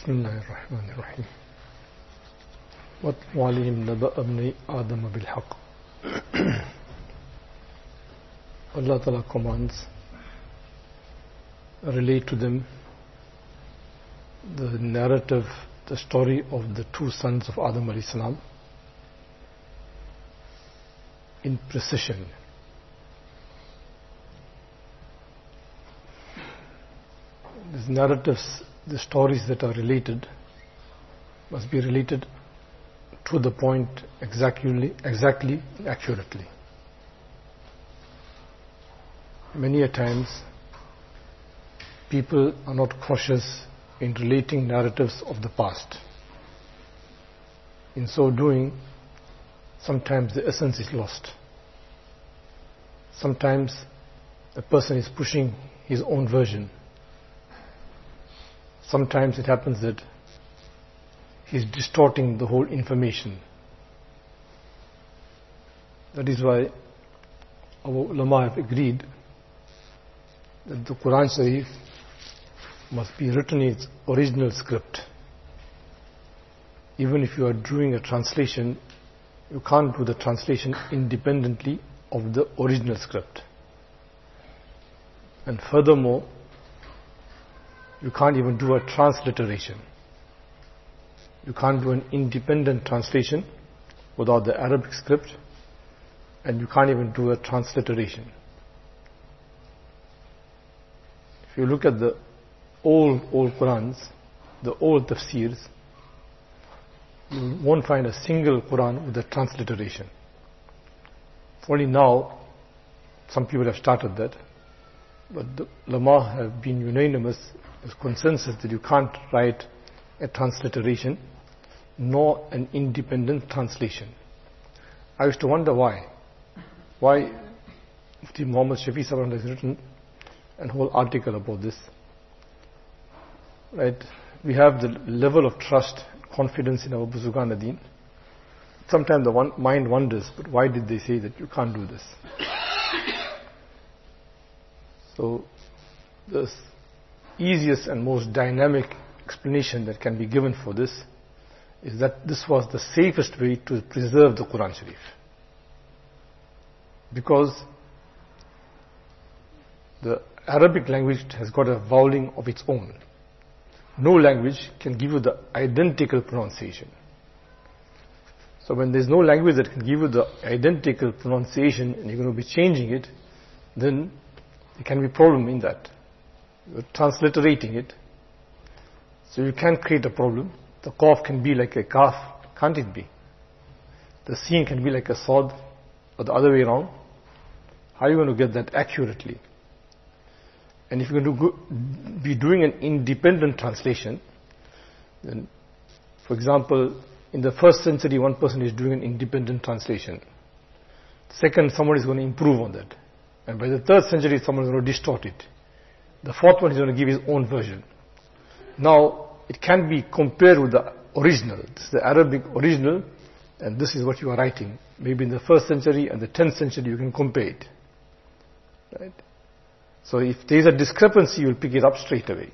بسم الله الرحمن الرحيم واتل عليهم نبأ ابني آدم بالحق. Allah Ta'ala commands, relate to them the narrative, the story of the two sons of Adam alayhi salam in precision. These narratives, the stories that are related must be related to the point exactly, accurately. Many a times people are not cautious in relating narratives of the past. In so doing, sometimes the essence is lost. Sometimes a person is pushing his own version. Sometimes it happens that he is distorting the whole information. That is why our ulama have agreed that the Quran Sharif must be written in its original script. Even if you are doing a translation, you can't do the translation independently of the original script. And furthermore, you can't even do a transliteration. You can't do an independent translation without the Arabic script, and you can't even do a transliteration. If you look at the old Qurans, the old tafsirs, you won't find a single Quran with a transliteration. Only now, some people have started that, but the ulama have been unanimous, there's consensus that you can't write a transliteration nor an independent translation. I used to wonder why. Why Mufti Muhammad Shafi Saran has written a whole article about this. Right? We have the level of trust, confidence in our Buzugan ad-Din. Sometimes the mind wonders, but why did they say that you can't do this? So, the easiest and most dynamic explanation that can be given for this is that this was the safest way to preserve the Quran Sharif. Because the Arabic language has got a vowelling of its own. No language can give you the identical pronunciation. So when there's no language that can give you the identical pronunciation and you're going to be changing it, then there can be a problem in that. You're transliterating it. So you can create a problem. The qaf can be like a kaf, can't it be? The sin can be like a sad, or the other way around. How are you going to get that accurately? And if you're going to be doing an independent translation, then, for example, in the first century, one person is doing an independent translation. Second, someone is going to improve on that. And by the third century, someone is going to distort it. The fourth one is going to give his own version. Now, it can be compared with the original. This is the Arabic original, and this is what you are writing. Maybe in the first century and the 10th century, you can compare it. Right? So if there is a discrepancy, you will pick it up straight away.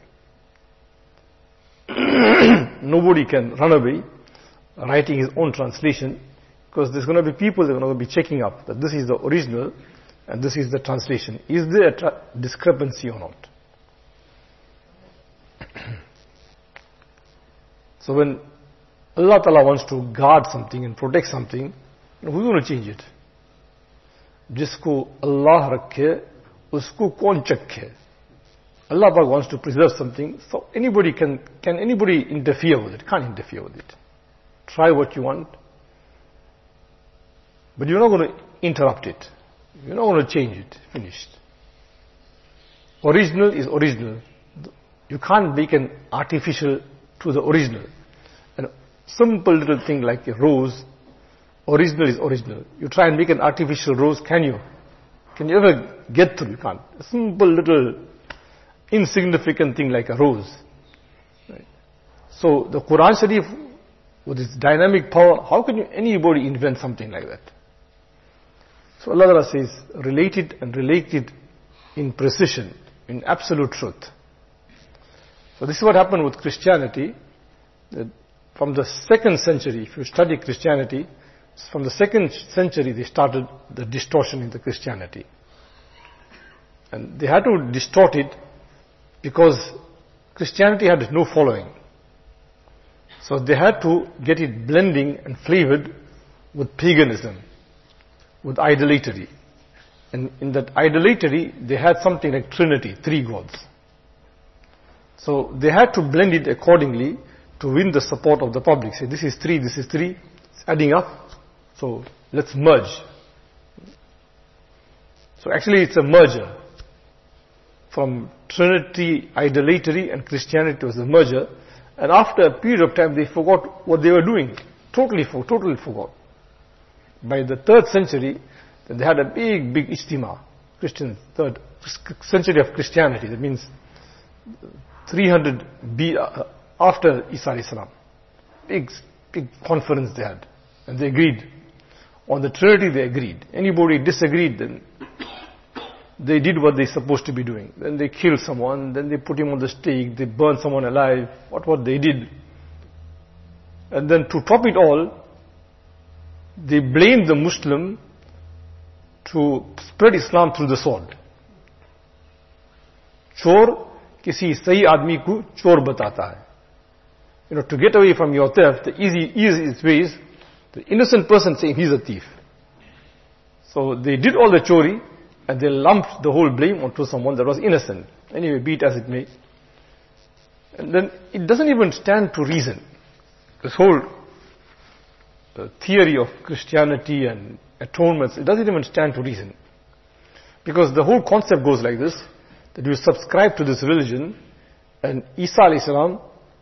Nobody can run away writing his own translation, because there's going to be people that are going to be checking up that this is the original and this is the translation. Is there a discrepancy or not? So when Allah Ta'ala wants to guard something and protect something, who's going to change it? Jisko Allah rakhe, usko kaun chakhe. Allah Ta'ala wants to preserve something, so anybody can anybody interfere with it? Can't interfere with it. Try what you want, but you're not going to interrupt it. You're not going to change it. Finished. Original is original. You can't make an artificial to the original. A simple little thing like a rose, original is original. You try and make an artificial rose, can you? Can you ever get through? You can't. A simple little insignificant thing like a rose. Right? So the Quran Sharif, with its dynamic power, how can anybody invent something like that? So Allah Ta'ala says, relate it in precision, in absolute truth. So this is what happened with Christianity. that from the 2nd century, if you study Christianity, from the 2nd century they started the distortion in the Christianity. And they had to distort it because Christianity had no following. So they had to get it blending and flavored with paganism, with idolatry. And in that idolatry, they had something like Trinity, 3 gods. So they had to blend it accordingly to win the support of the public. Say, this is 3, it's adding up, so let's merge. So actually it's a merger. From Trinity, idolatry and Christianity was a merger. And after a period of time, they forgot what they were doing. Totally forgot. By the 3rd century, they had a big ijtima. 3rd century of Christianity. That means 300 after Isa alayhi salam. Big conference they had. And they agreed. On the Trinity they agreed. Anybody disagreed, then they did what they're supposed to be doing. Then they killed someone, then they put him on the stake, they burned someone alive, what they did. And then to top it all, they blamed the Muslim to spread Islam through the sword. Chor kisi sahi aadmi ko chor batata hai. To get away from your theft, the easiest way is the innocent person saying he's a thief. So they did all the chori, and they lumped the whole blame onto someone that was innocent. Anyway, be it as it may. And then it doesn't even stand to reason. This whole theory of Christianity and atonements, it doesn't even stand to reason. Because the whole concept goes like this, that you subscribe to this religion, and Isa alayhi salam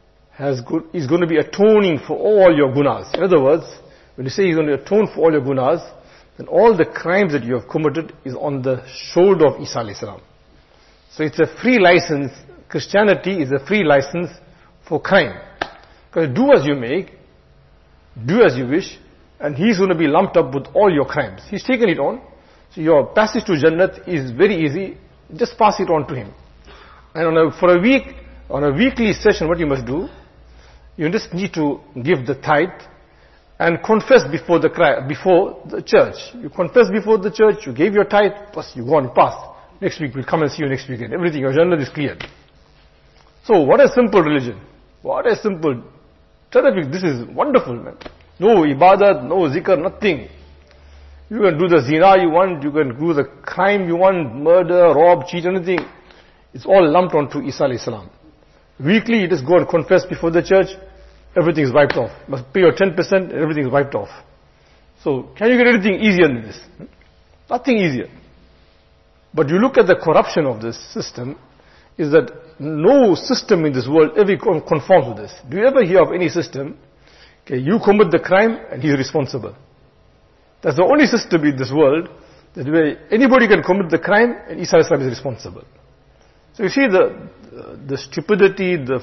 is going to be atoning for all your gunas. In other words, when you say he's going to atone for all your gunas, then all the crimes that you have committed is on the shoulder of Isa alayhi salam. So it's a free license. Christianity is a free license for crime. Because do as you make, do as you wish, and he's going to be lumped up with all your crimes. He's taken it on. So your passage to Jannat is very easy. Just pass it on to him. And for a week, on a weekly session, what you must do, you just need to give the tithe and confess before the church. You confess before the church, you gave your tithe, plus you go on past. Next week we'll come and see you next weekend. Everything, your Jannat is cleared. So what a simple religion. What a simple, terrific, this is wonderful, man. No ibadat, no zikr, nothing. You can do the zina you want, you can do the crime you want, murder, rob, cheat, anything. It's all lumped onto Isa alayhi salam. Weekly, you just go and confess before the church, everything is wiped off. You must pay your 10%, everything is wiped off. So, can you get anything easier than this? Nothing easier. But you look at the corruption of this system, is that no system in this world ever conforms with this. Do you ever hear of any system, okay, you commit the crime and he's responsible? That's the only system in this world that where anybody can commit the crime and Isa alayhi salam is responsible. So you see the stupidity, the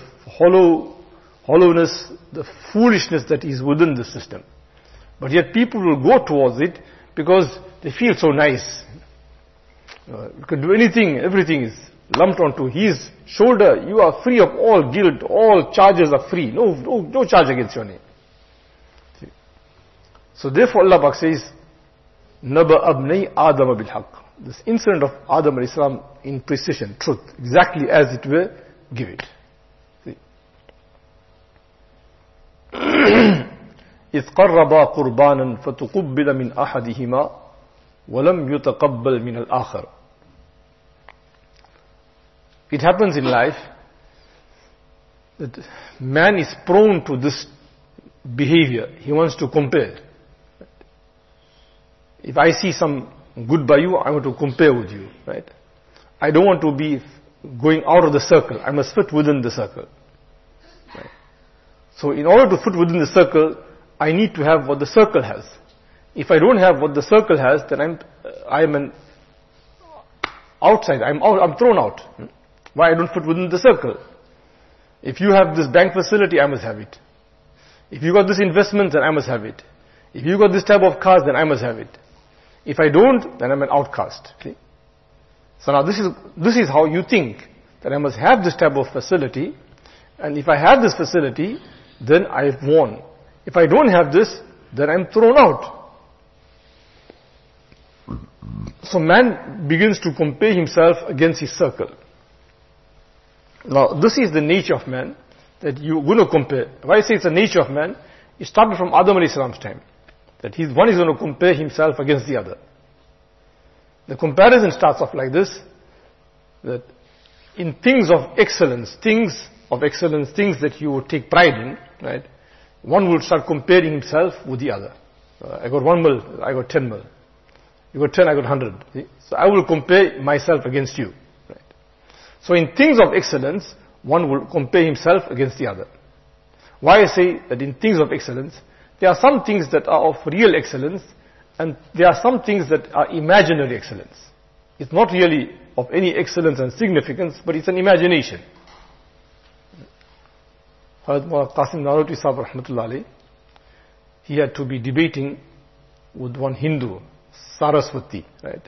hollowness, the foolishness that is within the system. But yet people will go towards it because they feel so nice. You can do anything, everything is lumped onto his shoulder. You are free of all guilt, all charges are free. No charge against your name. So therefore Allah Pak says, Naba abnai Adam bil haqq. This incident of Adam alayhi salam in precision, truth, exactly as it were, give it. إذ قربا قربانا فتقبل من أحدهما ولم يتقبل من الآخر. It happens in life that man is prone to this behavior. He wants to compare. If I see some good by you, I want to compare with you, right? I don't want to be going out of the circle. I must fit within the circle. Right? So in order to fit within the circle, I need to have what the circle has. If I don't have what the circle has, then I'm an outside. I'm thrown out. Why I don't fit within the circle? If you have this bank facility, I must have it. If you got this investment, then I must have it. If you got this type of cars, then I must have it. If I don't, then I'm an outcast. See? So now this is how you think, that I must have this type of facility, and if I have this facility, then I've won. If I don't have this, then I'm thrown out. So man begins to compare himself against his circle. Now, this is the nature of man, that you're going to compare. Why I say it's the nature of man, it started from Adam alayhi salam's time. That one is going to compare himself against the other. The comparison starts off like this, that in things of excellence, things that you would take pride in, right? One would start comparing himself with the other. I got 1 mil, I got 10 mil. You got 10, I got 100. See? So I will compare myself against you. Right? So in things of excellence, one will compare himself against the other. Why I say that in things of excellence, there are some things that are of real excellence, and there are some things that are imaginary excellence. It's not really of any excellence and significance, but it's an imagination. Hazrat Maulana Qasim Nanotwi Sahib Rahmatullah Alayhi, he had to be debating with one Hindu, Saraswati, right?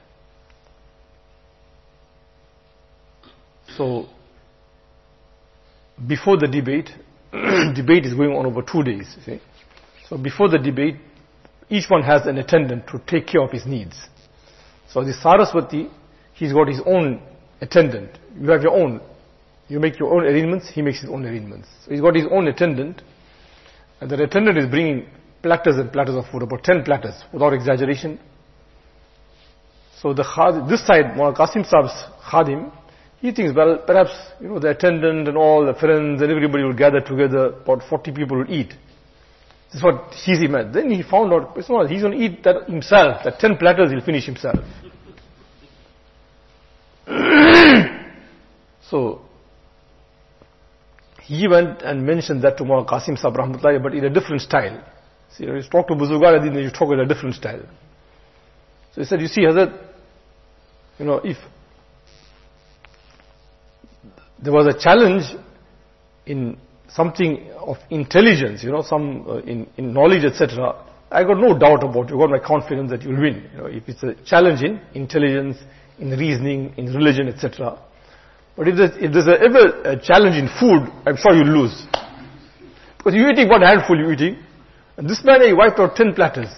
So, before the debate, debate is going on over 2 days, you see. So before the debate, each one has an attendant to take care of his needs. So the Saraswati, he's got his own attendant. You have your own. You make your own arrangements, he makes his own arrangements. So he's got his own attendant, and that attendant is bringing platters and platters of food, about 10 platters, without exaggeration. So this side, Maulana Qasim Sahib's Khadim, he thinks, well, perhaps, the attendant and all the friends and everybody will gather together, about 40 people will eat. This is what he's imagined. Then he found out, it's not, he's going to eat that himself, that 10 platters he'll finish himself. So, he went and mentioned that to Maulana Qasim Sahib Rahmatullahi, but in a different style. See, you talk to Buzurgar, then you talk in a different style. So he said, you see, Hazrat, if there was a challenge in something of intelligence, in knowledge, etc., I got no doubt about it. I got my confidence that you'll win. If it's a challenge in intelligence, in reasoning, in religion, etc. But if there's ever a challenge in food, I'm sure you'll lose. Because you're eating one handful, you're eating. And this man, he wiped out 10 platters.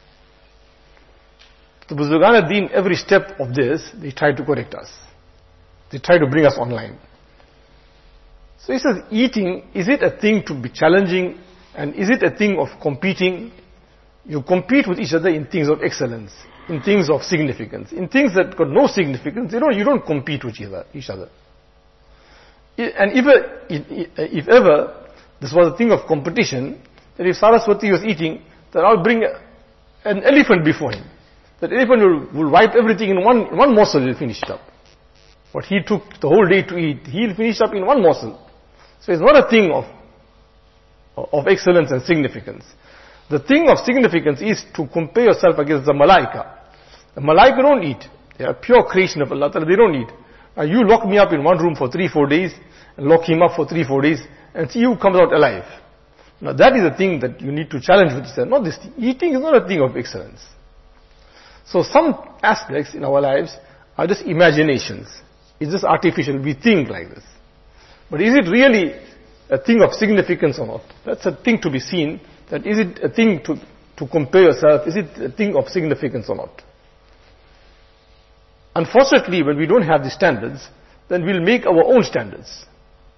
The Buzurgan Deen, every step of this, they try to correct us. They try to bring us online. So he says, eating, is it a thing to be challenging, and is it a thing of competing? You compete with each other in things of excellence, in things of significance. In things that got no significance, you don't compete with each other. And if ever this was a thing of competition, that if Saraswati was eating, then I'll bring an elephant before him. That elephant will wipe everything in one morsel, he'll finish it up. What he took the whole day to eat, he'll finish up in one morsel. So it's not a thing of excellence and significance. The thing of significance is to compare yourself against the Malaika. The Malaika don't eat. They are pure creation of Allah Ta'ala, they don't eat. Now you lock me up in one room for 3-4 days, and lock him up for 3-4 days, and see who comes out alive. Now that is a thing that you need to challenge with yourself. Not this thing. Eating is not a thing of excellence. So some aspects in our lives are just imaginations. It's just artificial. We think like this. But is it really a thing of significance or not? That's a thing to be seen. That is it a thing to compare yourself? Is it a thing of significance or not? Unfortunately, when we don't have the standards, then we'll make our own standards.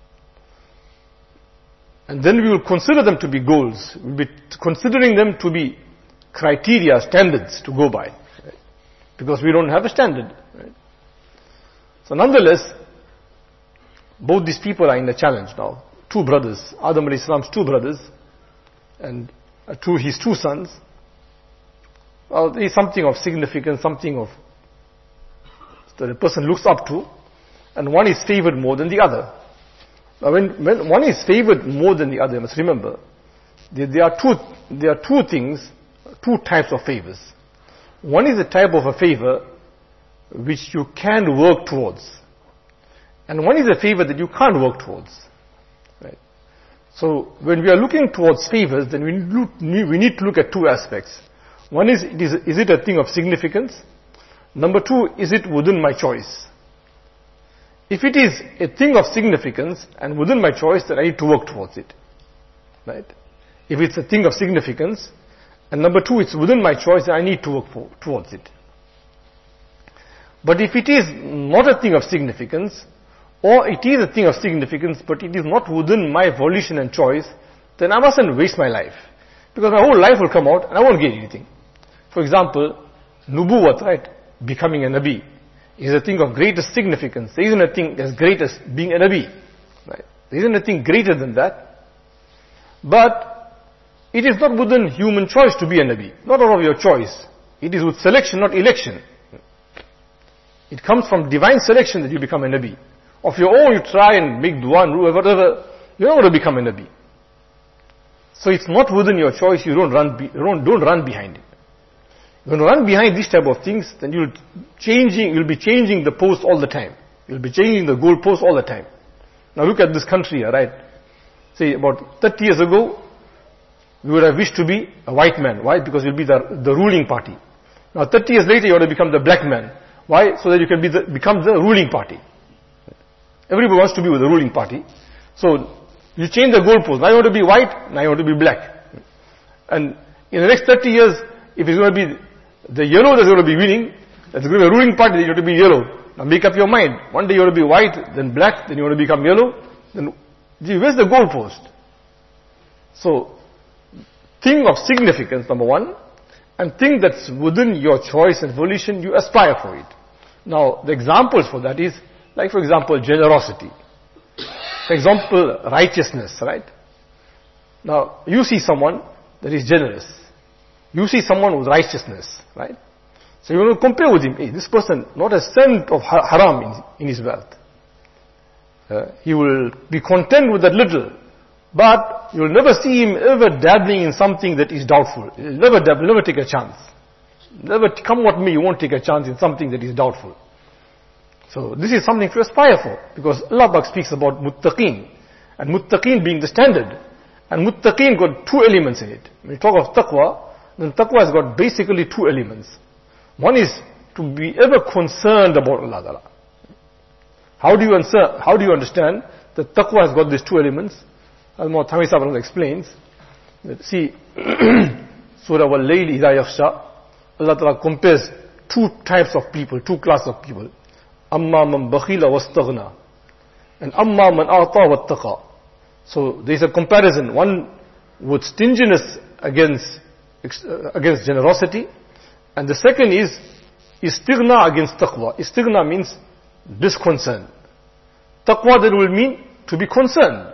And then we will consider them to be goals. We'll be considering them to be criteria, standards to go by. Right? Because we don't have a standard. Right? So nonetheless, both these people are in a challenge now. 2 brothers, Adam alayhi salam's 2 brothers, and his 2 sons. Well, there is something of significance, something of that a person looks up to, and one is favored more than the other. Now when one is favored more than the other, you must remember, there are two things, 2 types of favors. One is a type of a favor which you can work towards, and one is a favor that you can't work towards. Right? So when we are looking towards favors, then we need to look at 2 aspects. One is it a thing of significance? Number 2, is it within my choice? If it is a thing of significance and within my choice, then I need to work towards it. right? If it's a thing of significance, and number two, it's within my choice, and I need to work towards it. But if it is not a thing of significance, or it is a thing of significance, but it is not within my volition and choice, then I mustn't waste my life. Because my whole life will come out, and I won't gain anything. For example, nubuwat, right? Becoming a Nabi is a thing of greatest significance. There isn't a thing as great as being a Nabi. Right? There isn't a thing greater than that. But it is not within human choice to be a Nabi. Not out of your choice. It is with selection, not election. It comes from divine selection that you become a Nabi. Of your own, you try and make dua and whatever, you're not going to become a Nabi. So it's not within your choice, you don't run behind it. When you run behind these type of things, then you'll be changing the post all the time. You'll be changing the goal post all the time. Now look at this country here, right? Say about 30 years ago, we would have wished to be a white man. Why? Because you'll be the ruling party. Now 30 years later, you want to become the black man. Why? So that you can become the ruling party. Everybody wants to be with the ruling party. So you change the goalpost. Now you want to be white, now you want to be black. And in the next 30 years, if it's going to be the yellow that's going to be winning, that's going to be a ruling party, you have to be yellow. Now make up your mind. One day you want to be white, then black, then you want to become yellow. Then, where's the goalpost? So, thing of significance, number one, and thing that's within your choice and volition, you aspire for it. Now, the examples for that is, like for example, generosity. For example, righteousness, right? Now, you see someone that is generous. You see someone with righteousness, right? So you want to compare with him. Hey, this person, not a cent of haram in his wealth. He will be content with that little. But you will never see him ever dabbling in something that is doubtful. He'll never dabble, never take a chance. Never come what may, you won't take a chance in something that is doubtful. So this is something to aspire for. Because Allah Pak speaks about muttaqeen. And muttaqeen being the standard. And muttaqeen got two elements in it. When you talk of taqwa, then taqwa has got basically two elements. One is to be ever concerned about Allah Ta'ala. How do you understand that taqwa has got these two elements? As Muhammad Thammi Sahib explains, see, Surah Wal-Layl Idha Yakhsha, Allah Ta'ala compares two types of people, two classes of people. Amma man bakhila wastaghna, and amma man a'ta wattaqa. So there is a comparison, one with stinginess against generosity, and the second is istighna against taqwa. Istighna means disconcern. Taqwa then will mean to be concerned.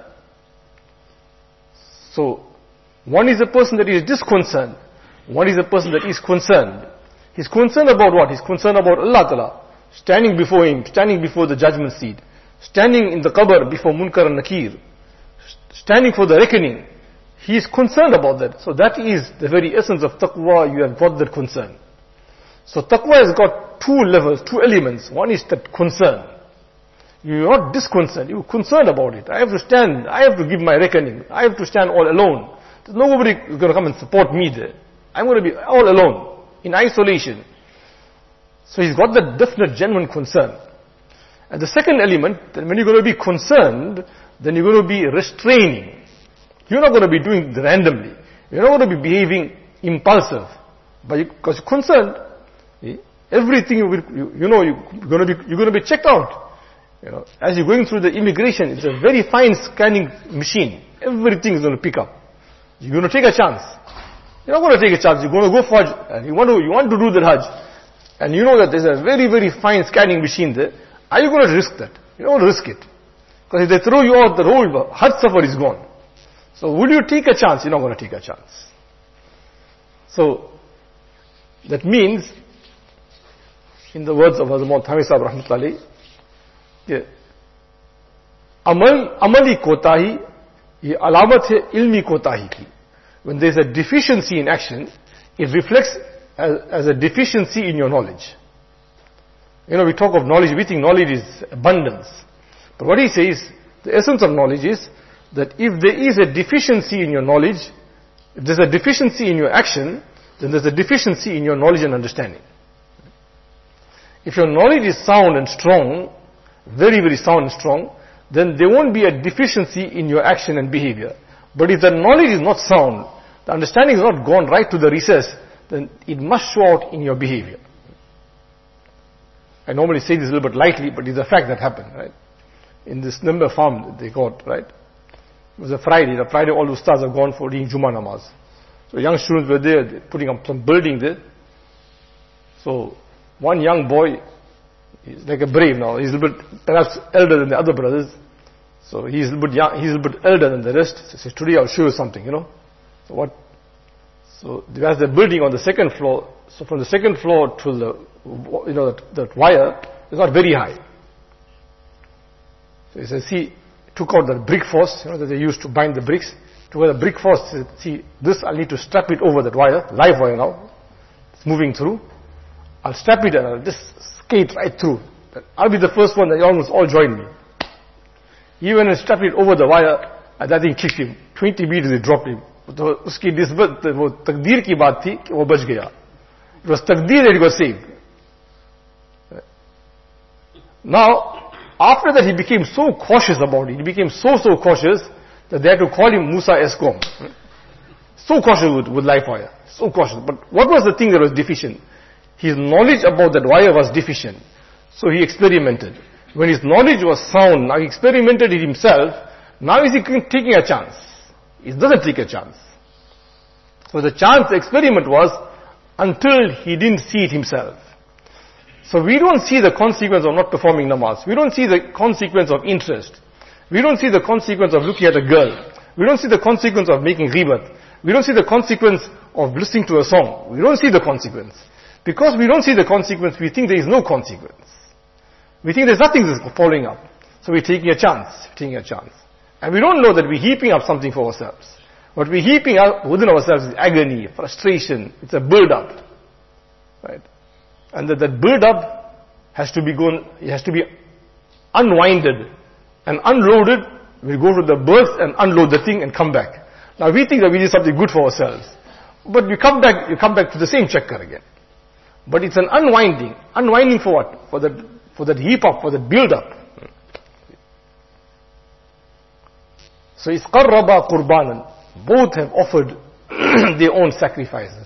So, one is a person that is disconcerted. One is a person that is concerned. He's concerned about what? He's concerned about Allah Ta'ala. Standing before Him, standing before the judgment seat. Standing in the qabr before Munkar and Nakir. Standing for the reckoning. He is concerned about that. So that is the very essence of taqwa, you have got that concern. So taqwa has got two levels, two elements. One is that concern. You are not disconcerted, you are concerned about it. I have to stand, I have to give my reckoning, I have to stand all alone. There's nobody who's going to come and support me there. I'm going to be all alone, in isolation. So he's got that definite, genuine concern. And the second element, that when you're going to be concerned, then you're going to be restraining. You're not going to be doing it randomly. You're not going to be behaving impulsive. But because you're concerned, everything you're going to be checked out. As you're going through the immigration, it's a very fine scanning machine. Everything is going to pick up. You're going to take a chance. You're not going to take a chance. You're going to go for Hajj, and you want to do the Hajj, and you know that there's a very, very fine scanning machine there. Are you going to risk that? You don't want to risk it. Because if they throw you out, the whole Hajj safar is gone. So would you take a chance? You're not going to take a chance. So, that means, in the words of Hazrat Muhammad Thammi Sahib Rahmatullahi, amali kotahi, ye alamat hai ilmi kotahi ki. When there is a deficiency in action, it reflects as a deficiency in your knowledge. We talk of knowledge, we think knowledge is abundance. But what he says, the essence of knowledge is that if there is a deficiency in your knowledge, if there's a deficiency in your action, then there's a deficiency in your knowledge and understanding. If your knowledge is sound and strong, very, very sound and strong, then there won't be a deficiency in your action and behavior. But if the knowledge is not sound, the understanding is not gone right to the recess, then it must show out in your behavior. I normally say this a little bit lightly, but it's a fact that happened, right? In this number farm that they got, right? It was a Friday. The Friday all the ustads are gone for reading Jummah namaz. So young students were there, putting up some building there. So one young boy, he's like a brave now. He's a little bit perhaps elder than the other brothers. So he's a little bit young, he's a little bit elder than the rest. So he says, today I'll show you something, So what? So there's the building on the second floor. So from the second floor to the, that wire is not very high. So he says, see, took out the brick force, that they used to bind the bricks. Took out the brick force, said, see, this I'll need to strap it over that wire, live wire now. It's moving through. I'll strap it and I'll just skate right through. I'll be the first one that you almost all join me. He went and strapped it over the wire, and that thing kicked him. 20 meters it dropped him. तो उसकी निस्बत वो तकदीर की बात थी कि वो बच गया. It was taqdeer that he was saved. Now, after that he became so cautious about it. He became so cautious that they had to call him Musa Eskom. So cautious with live wire. So cautious. But what was the thing that was deficient? His knowledge about that wire was deficient. So he experimented. When his knowledge was sound, now he experimented it himself. Now is he taking a chance? He doesn't take a chance. So the chance experiment was until he didn't see it himself. So we don't see the consequence of not performing namaz. We don't see the consequence of interest. We don't see the consequence of looking at a girl. We don't see the consequence of making ghibat. We don't see the consequence of listening to a song. We don't see the consequence. Because we don't see the consequence, we think there is no consequence. We think there's nothing that's following up. So we're taking a chance. And we don't know that we're heaping up something for ourselves. What we're heaping up within ourselves is agony, frustration. It's a build-up. Right? And that build-up has to be unwinded and unloaded. We go to the berth and unload the thing and come back. Now we think that we did something good for ourselves. But you come back to the same checker again. But it's an unwinding. Unwinding for what? For that heap up, for that build-up. So it's qarraba qurbanan. Both have offered their own sacrifices.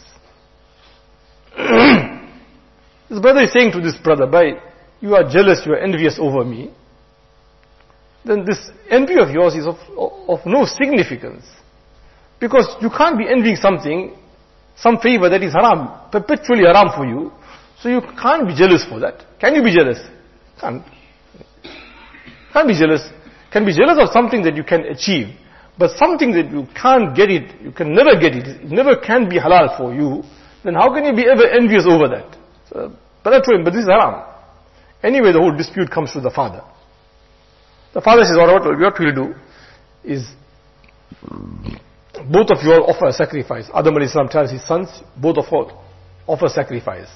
This brother is saying to this brother, you are jealous, you are envious over me. Then this envy of yours is of no significance. Because you can't be envying some favor that is haram, perpetually haram for you. So you can't be jealous for that. Can you be jealous? Can't be jealous. Can be jealous of something that you can achieve. But something that you can't get it, you can never get it never can be halal for you, then how can you be ever envious over that? So, but this is haram. Anyway, the whole dispute comes to the father. The father says, alright, what we'll do is, both of you all offer a sacrifice. Adam alayhi salam tells his sons, both of all offer sacrifice.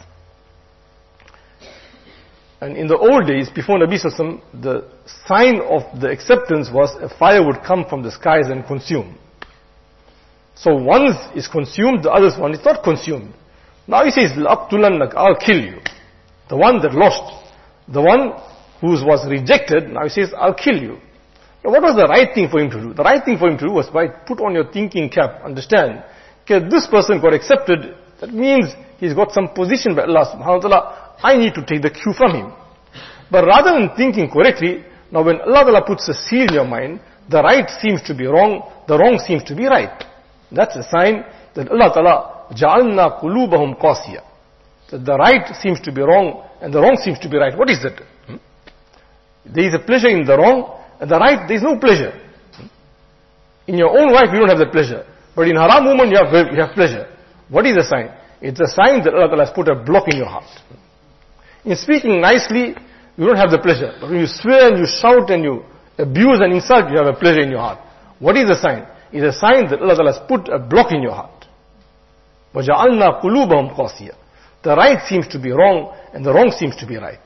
And in the old days, before Nabi Sallallahu Alaihi Wasallam, the sign of the acceptance was a fire would come from the skies and consume. So one is consumed, the other's one is not consumed. Now he says, La'aqtulannak, I'll kill you. The one that lost, the one who was rejected, now he says, I'll kill you. Now what was the right thing for him to do? The right thing for him to do was put on your thinking cap, understand, okay, this person got accepted, that means he's got some position by Allah subhanahu wa ta'ala, I need to take the cue from him. But rather than thinking correctly, now when Allah Ta'ala puts a seal in your mind, the right seems to be wrong, the wrong seems to be right. That's a sign that Allah Ta'ala ja'alna qulubahum qasiya. That the right seems to be wrong and the wrong seems to be right. What is that? There is a pleasure in the wrong and the right there is no pleasure. In your own wife you don't have that pleasure. But in haram woman you have pleasure. What is the sign? It's a sign that Allah Ta'ala has put a block in your heart. In speaking nicely, you don't have the pleasure. But when you swear and you shout and you abuse and insult, you have a pleasure in your heart. What is the sign? It's a sign that Allah Ta'ala has put a block in your heart. وَجَعَلْنَا قُلُوبَهُمْ قَاسِيَةً. The right seems to be wrong and the wrong seems to be right.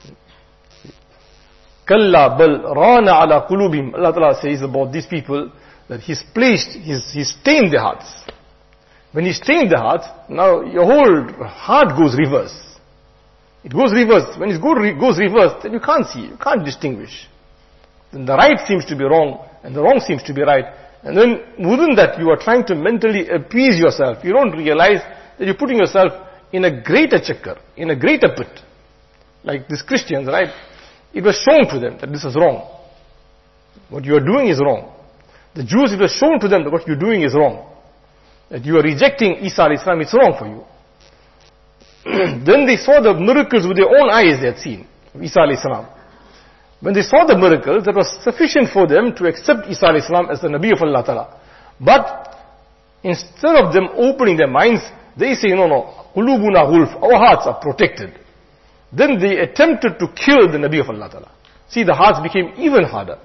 كَلَّا بَلْ رَانَ عَلَى قُلُوبِهِمْ. Allah Ta'ala says about these people that He's stained their hearts. When He stained the heart, now your whole heart goes reverse. It goes reverse. When it goes reverse, then you can't see, you can't distinguish. Then the right seems to be wrong, and the wrong seems to be right. And then within that you are trying to mentally appease yourself. You don't realize that you're putting yourself in a greater chakkar, in a greater pit. Like these Christians, right? It was shown to them that this is wrong. What you are doing is wrong. The Jews, it was shown to them that what you're doing is wrong. That you are rejecting Isa alayhi salam, it's wrong for you. Then they saw the miracles with their own eyes they had seen, Isa alayhi salam. When they saw the miracles, that was sufficient for them to accept Isa alayhi salam as the Nabi of Allah Ta'ala. But instead of them opening their minds, they say, no, qulubuna ghulf, our hearts are protected. Then they attempted to kill the Nabi of Allah Ta'ala. See, the hearts became even harder.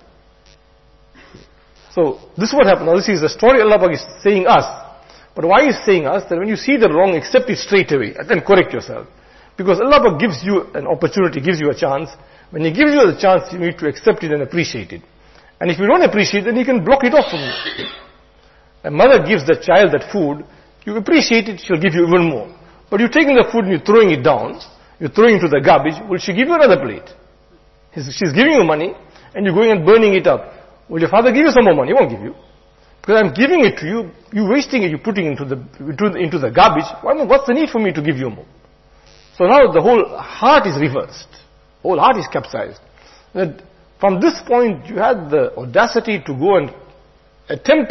So, this is what happened. Now, this is the story Allah Pak is saying us. But why is saying us? That when you see the wrong, accept it straight away and then correct yourself. Because Allah Pak gives you an opportunity, gives you a chance. When He gives you the chance, you need to accept it and appreciate it. And if you don't appreciate it, then He can block it off from you. A mother gives the child that food, you appreciate it, she'll give you even more. But you're taking the food and you're throwing it down, you're throwing it into the garbage, will she give you another plate? She's giving you money, and you're going and burning it up. Will your father give you some more money? He won't give you. Because I'm giving it to you, you're wasting it, you're putting it into the garbage. What's the need for me to give you more? So now the whole heart is reversed. The whole heart is capsized. And from this point, you had the audacity to go and attempt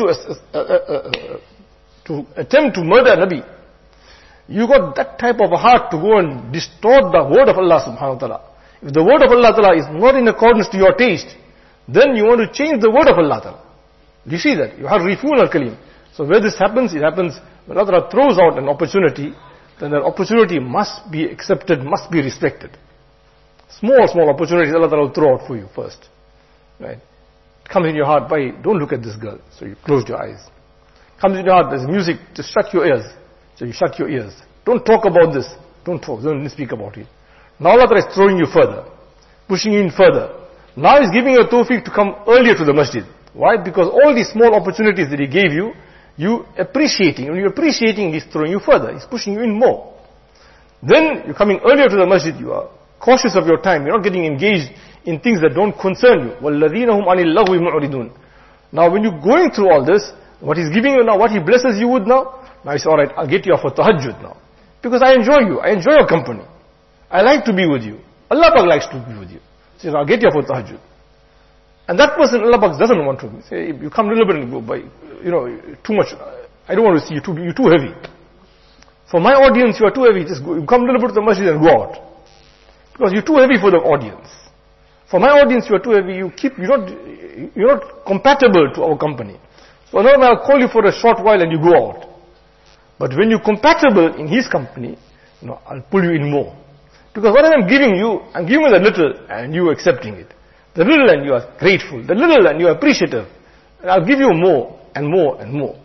to murder a Nabi. You got that type of a heart to go and distort the word of Allah subhanahu wa ta'ala. If the word of Allah ta'ala is not in accordance to your taste, then you want to change the word of Allah ta'ala. Do you see that? You have rifun al-kalim. So where this happens, it happens when Allah ta'ala throws out an opportunity, then that opportunity must be accepted, must be respected. Small opportunities Allah ta'ala will throw out for you first. Right? It comes in your heart, why? Don't look at this girl. So you close your eyes. Comes in your heart, there's music, just shut your ears. So you shut your ears. Don't talk about this. Don't speak about it. Now Allah Ta'ala is throwing you further, pushing you in further. Now He's giving you a tawfiq to come earlier to the masjid. Why? Because all these small opportunities that He gave you, you appreciating. When you're appreciating, He's throwing you further. He's pushing you in more. Then you're coming earlier to the masjid. You are cautious of your time. You're not getting engaged in things that don't concern you. وَالَّذِينَ هُمْ عَنِ اللَّغْوِ مُعْرِضُونَ. Now when you're going through all this, what He's giving you now, what He blesses you with now, now He says, alright, I'll get you off for tahajjud now. Because I enjoy you. I enjoy your company. I like to be with you. Allah Pak likes to be with you. He says, I'll get you off for tahajjud. And that person, Allah Pak doesn't want to. Say, you come a little bit and go by, too much. I don't want to see you. You're too heavy. For my audience, you are too heavy. Just go, you come a little bit to the masjid and go out. Because you're too heavy for the audience. For my audience, you are too heavy. You're not compatible to our company. So now I'll call you for a short while and you go out. But when you're compatible in His company, I'll pull you in more. Because what I'm giving you the little and you accepting it. The little and you are grateful. The little and you are appreciative. And I'll give you more and more and more.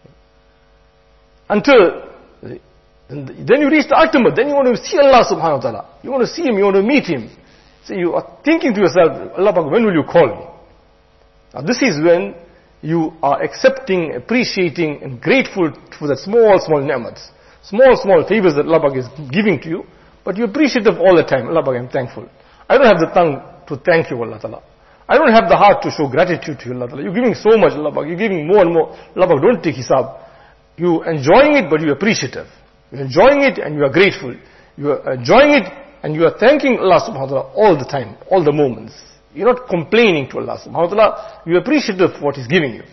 Until, then you reach the ultimate. Then you want to see Allah subhanahu wa ta'ala. You want to see Him, you want to meet Him. So you are thinking to yourself, Allah, when will you call me? Now this is when you are accepting, appreciating and grateful for the small ni'mats. Small favors that Allah is giving to you. But you appreciate it all the time. Allah, I'm thankful. I don't have the tongue to thank you, Allah Ta'ala. I don't have the heart to show gratitude to you, Allah Ta'ala. You're giving so much, Allah. You're giving more and more. Allah, don't take hisab. You're enjoying it, but you're appreciative. You're enjoying it and you are grateful. You are enjoying it and you are thanking Allah subhanahu wa ta'ala all the time, all the moments. You're not complaining to Allah subhanahu wa ta'ala. You're appreciative of what He's giving you.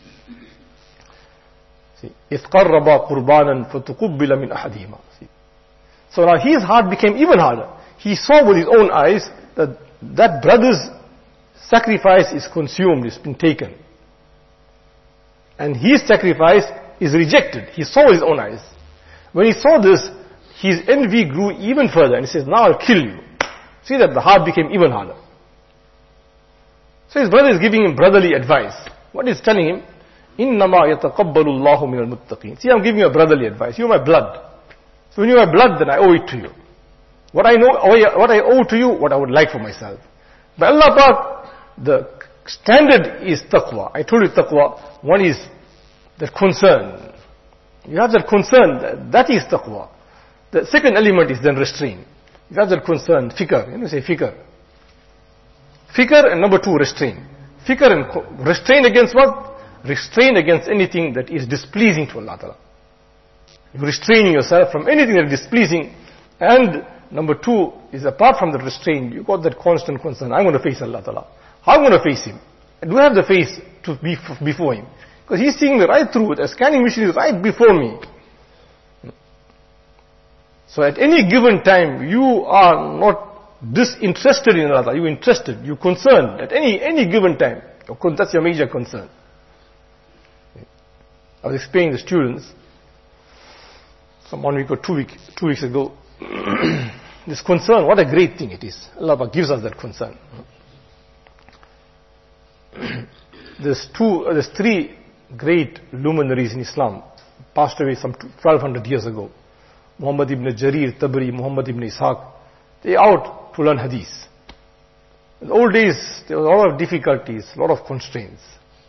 See, إِذْ قَرَّبَا قُرْبَانًا فَتُقُبِّلَ مِنْ أَحَدِهِمَا. So now his heart became even harder. He saw with his own eyes that that brother's sacrifice is consumed, it's been taken. And his sacrifice is rejected. He saw with his own eyes. When he saw this, his envy grew even further and he says, now I'll kill you. See that the heart became even harder. So his brother is giving him brotherly advice. What is telling him? إِنَّمَا يَتَقَبَّلُ اللَّهُ مِنَ الْمُتَّقِينَ. See, I'm giving you a brotherly advice. You're my blood. So when you're my blood, then I owe it to you. What I owe to you, what I would like for myself. By Allah Pak, the standard is taqwa. I told you taqwa. One is the concern. You have that concern, that is taqwa. The second element is then restraint. You have that concern, fikr. You say fikr. Fikr and number two, restraint. Fikr and restraint against what? restrain against anything that is displeasing to Allah Ta'ala. You're restraining yourself from anything that is displeasing. And number two is, apart from the restraint, you got that constant concern. I'm going to face Allah Ta'ala. How am I going to face Him? I do have the face to be before Him. Because He's seeing me right through. The scanning machine is right before me. So at any given time, you are not disinterested in Allah. You're interested. You're concerned at any given time. That's your major concern. I was explaining to the students some 1 week or 2 weeks ago. This concern, what a great thing it is. Allah gives us that concern. There's three great luminaries in Islam, passed away some 1200 years ago. Muhammad ibn Jarir Tabari, Muhammad ibn Ishaq. They out to learn hadith. In the old days, there was a lot of difficulties, a lot of constraints.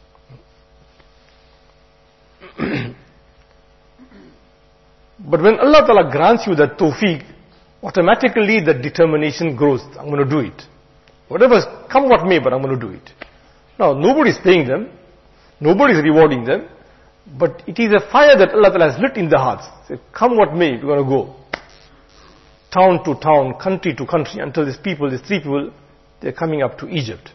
But when Allah Ta'ala grants you that tawfiq, automatically that determination grows. I'm going to do it. Whatever's come what may, but I'm going to do it. Now, nobody's paying them. Nobody's rewarding them. But it is a fire that Allah Ta'ala has lit in their hearts. Say, come what may, we're going to go. Town to town, country to country, until these three people, they're coming up to Egypt.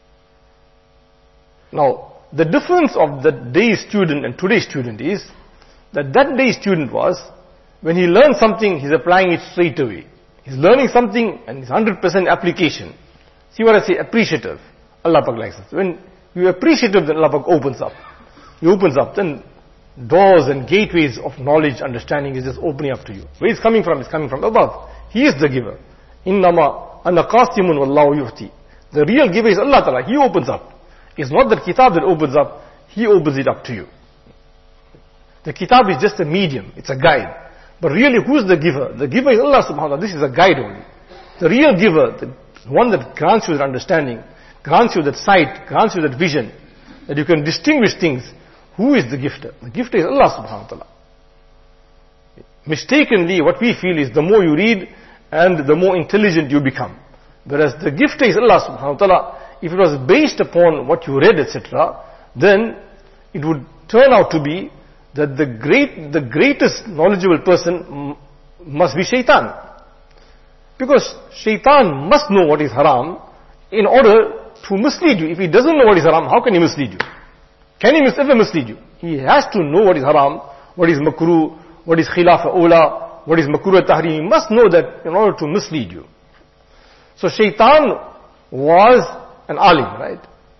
Now, the difference of the day's student and today's student is that day's student was, when he learns something, he's applying it straight away. He's learning something and it's 100% application. See what I say, appreciative. Allah Pak likes us. When you're appreciative, then Allah Pak opens up. He opens up, then doors and gateways of knowledge, understanding is just opening up to you. Where it's coming from? It's coming from above. He is the giver. Innama ana qasimun wallahu yufti. The real giver is Allah Ta'ala. He opens up. It's not the kitab that opens up. He opens it up to you. The kitab is just a medium. It's a guide. But really, who is the giver? The giver is Allah subhanahu wa ta'ala. This is a guide only. The real giver, the one that grants you that understanding, grants you that sight, grants you that vision, that you can distinguish things. Who is the gifter? The gifter is Allah subhanahu wa ta'ala. Mistakenly, what we feel is the more you read and the more intelligent you become. Whereas the gifter is Allah subhanahu wa ta'ala. If it was based upon what you read, etc., then it would turn out to be that the greatest knowledgeable person must be shaitan. Because shaitan must know what is haram in order to mislead you. If he doesn't know what is haram, how can he mislead you? Can he ever mislead you? He has to know what is haram, what is makruh, what is khilaf awla, what is makruh tahrim. He must know that in order to mislead you. So shaitan was an alim, right?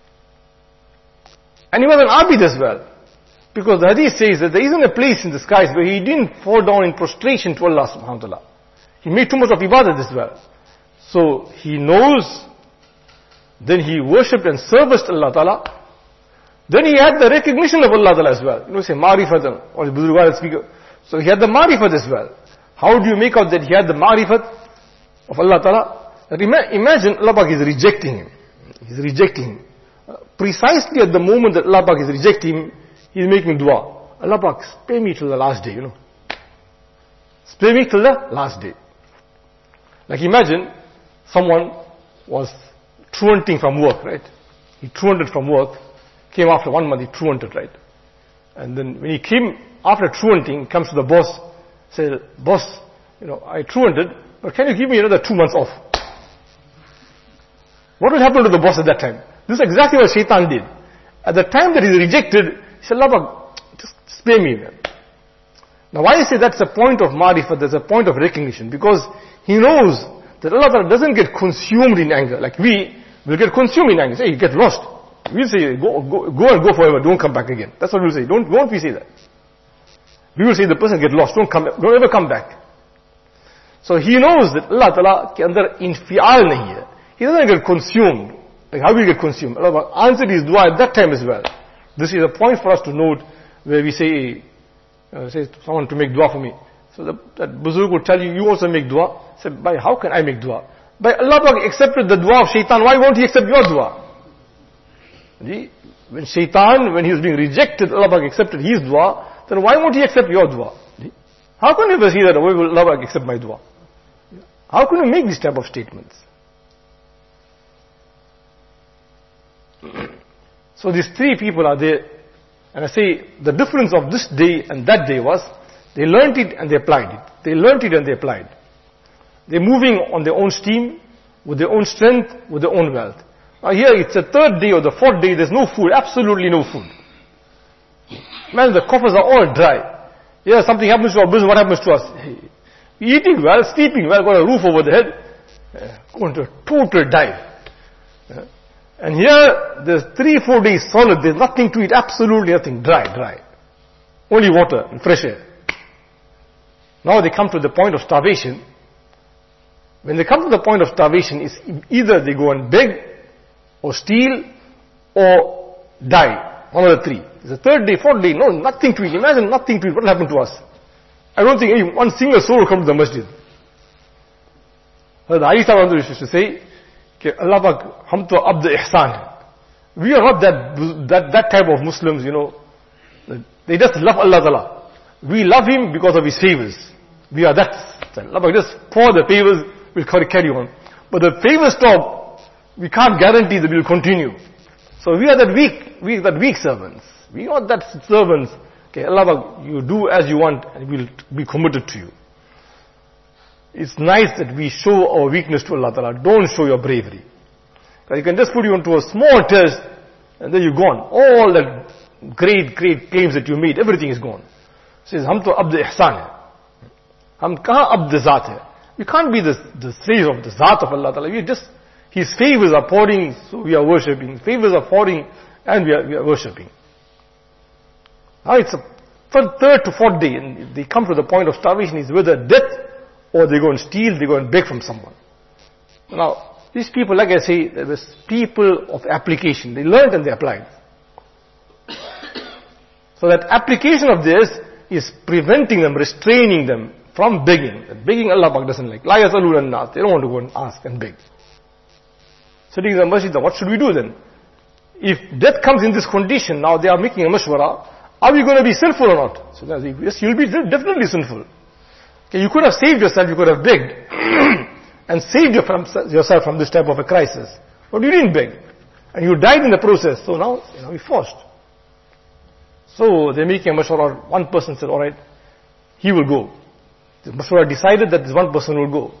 And he was an abid as well. Because the hadith says that there isn't a place in the skies where he didn't fall down in prostration to Allah subhanahu wa ta'ala. He made too much of ibadat as well. So he knows, then he worshipped and serviced Allah ta'ala. Then he had the recognition of Allah ta'ala as well. You know, say ma'rifat, or the Buzurgan speaker. So he had the ma'rifat as well. How do you make out that he had the ma'rifat of Allah ta'ala? That imagine Allah Pak is rejecting him. He's rejecting him. Precisely at the moment that Allah Pak is rejecting him, he's making dua. Allah Pak, spare me till the last day, you know. Spare me till the last day. Like imagine, someone was truanting from work, right? He truanted from work, came after 1 month, he truanted, right? And then when he came after truanting, comes to the boss, says, boss, you know, I truanted, but can you give me another 2 months off? What will happen to the boss at that time? This is exactly what shaitan did. At the time that he rejected, he said, Allah, just spare me, man. Now why I say that's a point of ma'rifat, that's a point of recognition, because he knows that Allah doesn't get consumed in anger. Like we will get consumed in anger. Say, you get lost. We'll say, go and go forever, don't come back again. That's what we'll say. Won't we say that? We will say the person get lost, don't ever come back. So he knows that Allah Ta'ala ke andar infial nahi hai. He doesn't get consumed. Like how will he get consumed? Allah answered his dua at that time as well. This is a point for us to note where we say someone to make dua for me. So that Buzurg will tell you, you also make dua. Say, by how can I make dua? By Allah accepted the dua of shaitan, why won't he accept your dua? When shaitan, when he was being rejected, Allah accepted his dua, then why won't he accept your dua? How can you ever see that, why will Allah accept my dua? How can you make these type of statements? So these three people are there, And I say, the difference of this day and that day was, they learnt it and they applied it. They learnt it and they applied. They're moving on their own steam, with their own strength, with their own wealth. Now here it's the third day or the fourth day, there's no food, absolutely no food. Man, the coffers are all dry. Yeah, something happens to our business, what happens to us? Hey, eating well, sleeping well, got a roof over the head, going to a total dive. And here, there's 3-4 days solid, there's nothing to eat, absolutely nothing, dry. Only water and fresh air. Now they come to the point of starvation. When they come to the point of starvation, it's either they go and beg, or steal, or die. One of the three. It's the third day, fourth day, no, nothing to eat. Imagine nothing to eat. What will happen to us? I don't think any one single soul will come to the masjid. The Aisha used to say, Allah Pak, hum to abd ihsan hai. We are not that type of Muslims, They just love Allah Ta'ala. We love Him because of His favors. We are that. Allah Pak, just pour the favors, we'll carry on. But the favors stop, we can't guarantee that we'll continue. So we are that weak servants. We are not that servants. Okay, Allah Pak, you do as you want and we'll be committed to you. It's nice that we show our weakness to Allah Ta'ala. Don't show your bravery. Because you can just put you into a small test and then you're gone. All that great claims that you made, everything is gone. It says, hum to abd ihsan hai. Hum kahan abd zat hai. We can't be the slaves of the Zat of Allah Ta'ala. His favors are pouring, so we are worshipping. Favors are pouring, and we are worshipping. Now it's from third to fourth day, and they come to the point of starvation, is whether death, or they go and steal, they go and beg from someone. Now, these people, like I say, there was people of application. They learned and they applied. So that application of theirs is preventing them, restraining them from begging. Begging Allah Pak doesn't like. La yasalul an-nas. They don't want to go and ask and beg. Sitting in the masjid, what should we do then? If death comes in this condition, now they are making a mashwara, are we going to be sinful or not? So yes, you'll be definitely sinful. Okay, you could have saved yourself, you could have begged, and saved yourself from this type of a crisis. But you didn't beg. And you died in the process, so now you're forced. So they're making a mashwara. One person said, alright, he will go. The mashwara decided that this one person will go.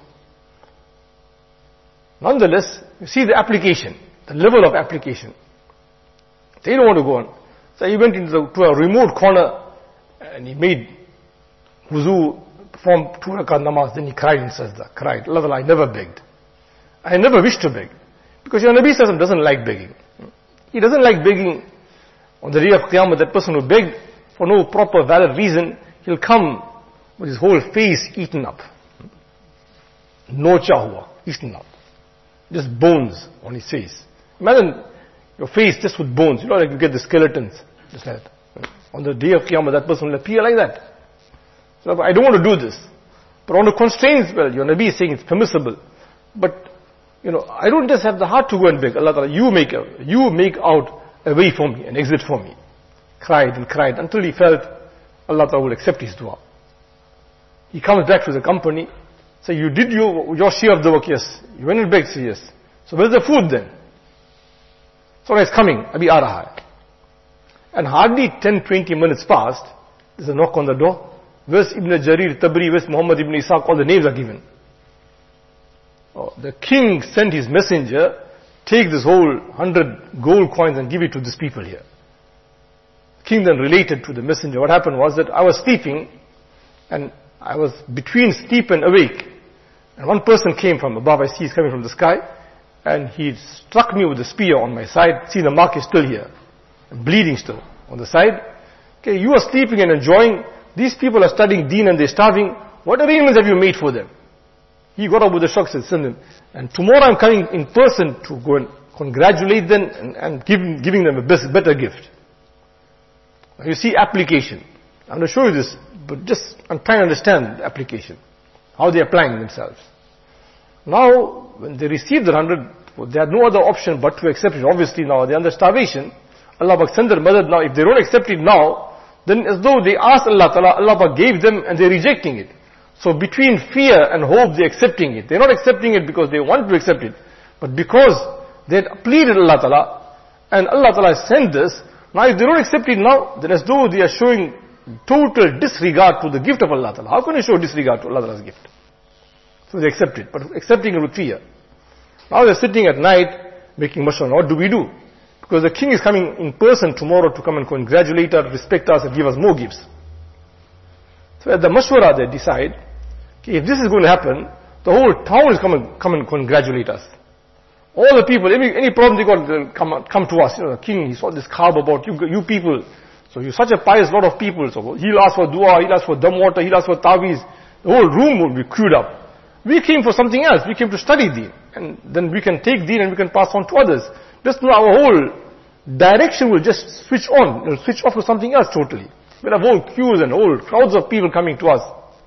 Nonetheless, you see the application, the level of application. They don't want to go on. So he went to a remote corner and he made wuzu, performed 2 rakat namaz, then he cried in sajda, cried. Allah, I never begged. I never wished to beg. Because your Nabi Sallallahu doesn't like begging. He doesn't like begging. On the day of Qiyamah, that person who begged for no proper valid reason, he'll come with his whole face eaten up. Nocha hua, eaten up. Just bones on his face. Imagine your face just with bones. Like you get the skeletons. Just like that. On the day of Qiyamah, that person will appear like that. So I don't want to do this. But on the constraints, well, your Nabi is saying it's permissible. But, I don't just have the heart to go and beg. Allah Ta'ala, you make out a way for me, an exit for me. Cried and cried until he felt Allah Ta'ala will accept his dua. He comes back to the company. Say, you did your share of the work, yes. You went and begged, say yes. So where's the food then? So it's coming, Abhi aa raha hai. And hardly 10-20 minutes passed, there's a knock on the door. Where's Ibn Jarir, Tabri, where's Muhammad ibn Ishaq, all the names are given. The king sent his messenger, take this whole 100 gold coins and give it to these people here. The king then related to the messenger. What happened was that I was sleeping, and I was between sleep and awake. And one person came from above, I see he's coming from the sky, and he struck me with a spear on my side. See, the mark is still here. I'm bleeding still on the side. Okay, you are sleeping and enjoying. These people are studying deen and they're starving. What arrangements have you made for them? He got up with a shock, said, send them. And tomorrow I'm coming in person to go and congratulate them and giving them a better gift. Now you see application. I'm going to show you this, but just I'm trying to understand the application. How they're applying themselves. Now, when they receive the 100, they had no other option but to accept it. Obviously now they're under starvation. Allah Pak send their madad now. If they don't accept it now, then as though they asked Allah Ta'ala, Allah Pak gave them and they're rejecting it. So between fear and hope, they're accepting it. They're not accepting it because they want to accept it, but because they had pleaded Allah Ta'ala, and Allah Ta'ala sent this Now if they don't accept it now, then as though they are showing total disregard to the gift of Allah Ta'ala. How can you show disregard to Allah Ta'ala's gift? So they accept it, but accepting it with fear. Now they're sitting at night making mashwara. What do we do? Because the king is coming in person tomorrow to come and congratulate us, respect us, and give us more gifts. So at the mashwara they decide, okay, if this is going to happen, the whole town is come and congratulate us. All the people, any problem they got, they'll come to us. You know, the king, he saw this khab about you people. So you're such a pious lot of people. So he'll ask for dua, he'll ask for dam water, he'll ask for taweez. The whole room will be queued up. We came for something else. We came to study deen. And then we can take deen and we can pass on to others. Just now our whole direction will just switch on. It'll switch off to something else totally. We'll have whole queues and whole crowds of people coming to us.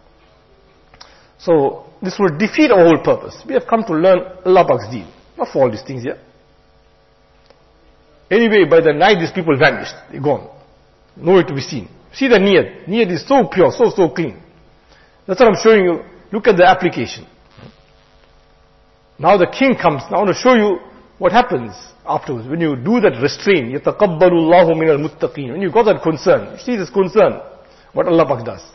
So this will defeat our whole purpose. We have come to learn Allah Pak's deen. Not for all these things here. Anyway, by the night these people vanished. They're gone. Nowhere to be seen. See the niyat. Niyat is so pure, so clean. That's what I'm showing you. Look at the application. Now the king comes. Now I want to show you what happens afterwards. When you do that restraint, يَتَقَبَّلُ اللَّهُ مِنَ الْمُتَّقِينَ. When you got that concern, you see this concern, what Allah Pak does.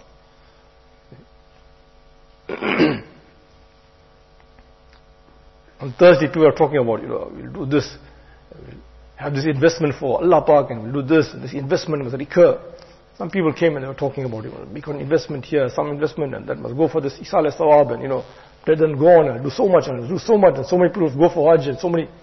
On Thursday people are talking about, we'll do this, we'll have this investment for Allah Pak, and we'll do this, and this investment must recur. Some people came and they were talking about, make an investment here, some investment, and that must go for this Isal al-Sawab, and let them go on and do so much, and do so much, and so many people go for Hajj, and so many.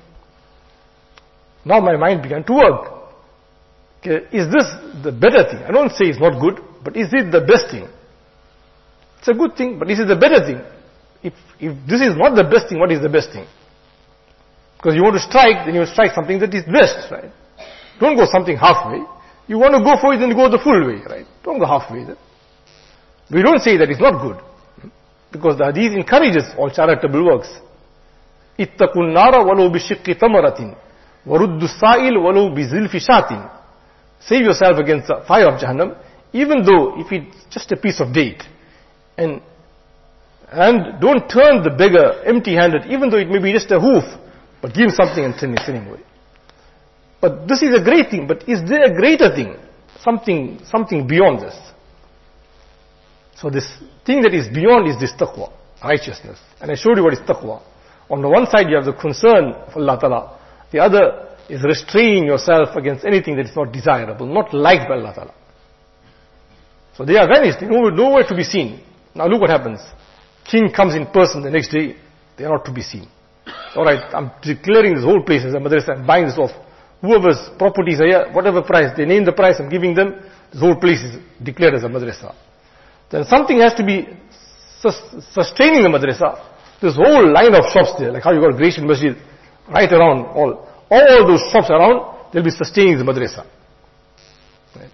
Now my mind began to work. Okay, is this the better thing? I don't say it's not good, but is it the best thing? It's a good thing, but is it the better thing? If this is not the best thing, what is the best thing? Because you want to strike, then you strike something that is best, right? Don't go something halfway. You want to go for it, then you go the full way, right? Don't go halfway. We don't say that it's not good. Because the hadith encourages all charitable works. اتَّقُوا النَّارَ وَلَوْ بِشِقِّ تَمَرَةٍ وَرُدُّ السَّائِلْ وَلَوْ بِزِلْفِ شَاةٍ. Save yourself against the fire of Jahannam, even though if it's just a piece of date. And don't turn the beggar empty-handed, even though it may be just a hoof, but give him something and send him away. But this is a great thing, but is there a greater thing? Something beyond this. So this thing that is beyond is this taqwa, righteousness. And I showed you what is taqwa. On the one side you have the concern of Allah Ta'ala. The other is restraining yourself against anything that is not desirable, not liked by Allah Ta'ala. So they are vanished, nowhere to be seen. Now look what happens. King comes in person the next day, they are not to be seen. Alright, I'm declaring this whole place as a madrasa, I'm buying this off. Whoever's properties are here, whatever price, they name the price, I'm giving them, this whole place is declared as a madrasa. Then something has to be sustaining the madrasa. This whole line of shops there, like how you got Grecian Masjid, right around, all those shops around, they'll be sustaining the madrasa. Right.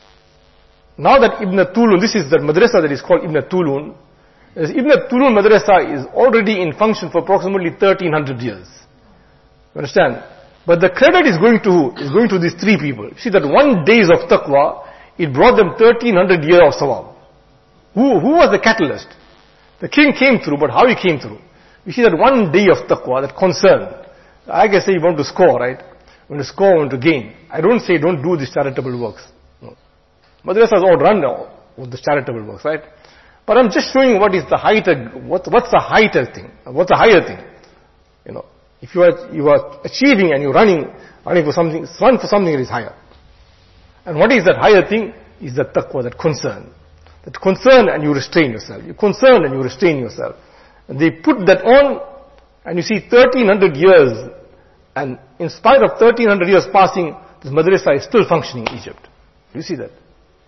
Now that Ibn Tulun, this is the madrasa that is called Ibn Tulun. Ibn Tulun madrasa is already in function for approximately 1300 years. You understand? But the credit is going to who? Is going to these three people. See that one days of taqwa, it brought them 1300 years of sawab. Who was the catalyst? The king came through, but how he came through? You see that one day of taqwa, that concern. I can say you want to score, right? You want to score, you want to gain. I don't say don't do these charitable works. No. Madrasas all run now with the charitable works, right? But I'm just showing what is the what's the higher thing? What's the higher thing? If you are achieving and you're running for something, run for something that is higher. And what is that higher thing? Is that taqwa, that concern. That concern and you restrain yourself. You concern and you restrain yourself. And they put that on, and you see 1300 years, and in spite of 1300 years passing, this madrasa is still functioning in Egypt. You see that?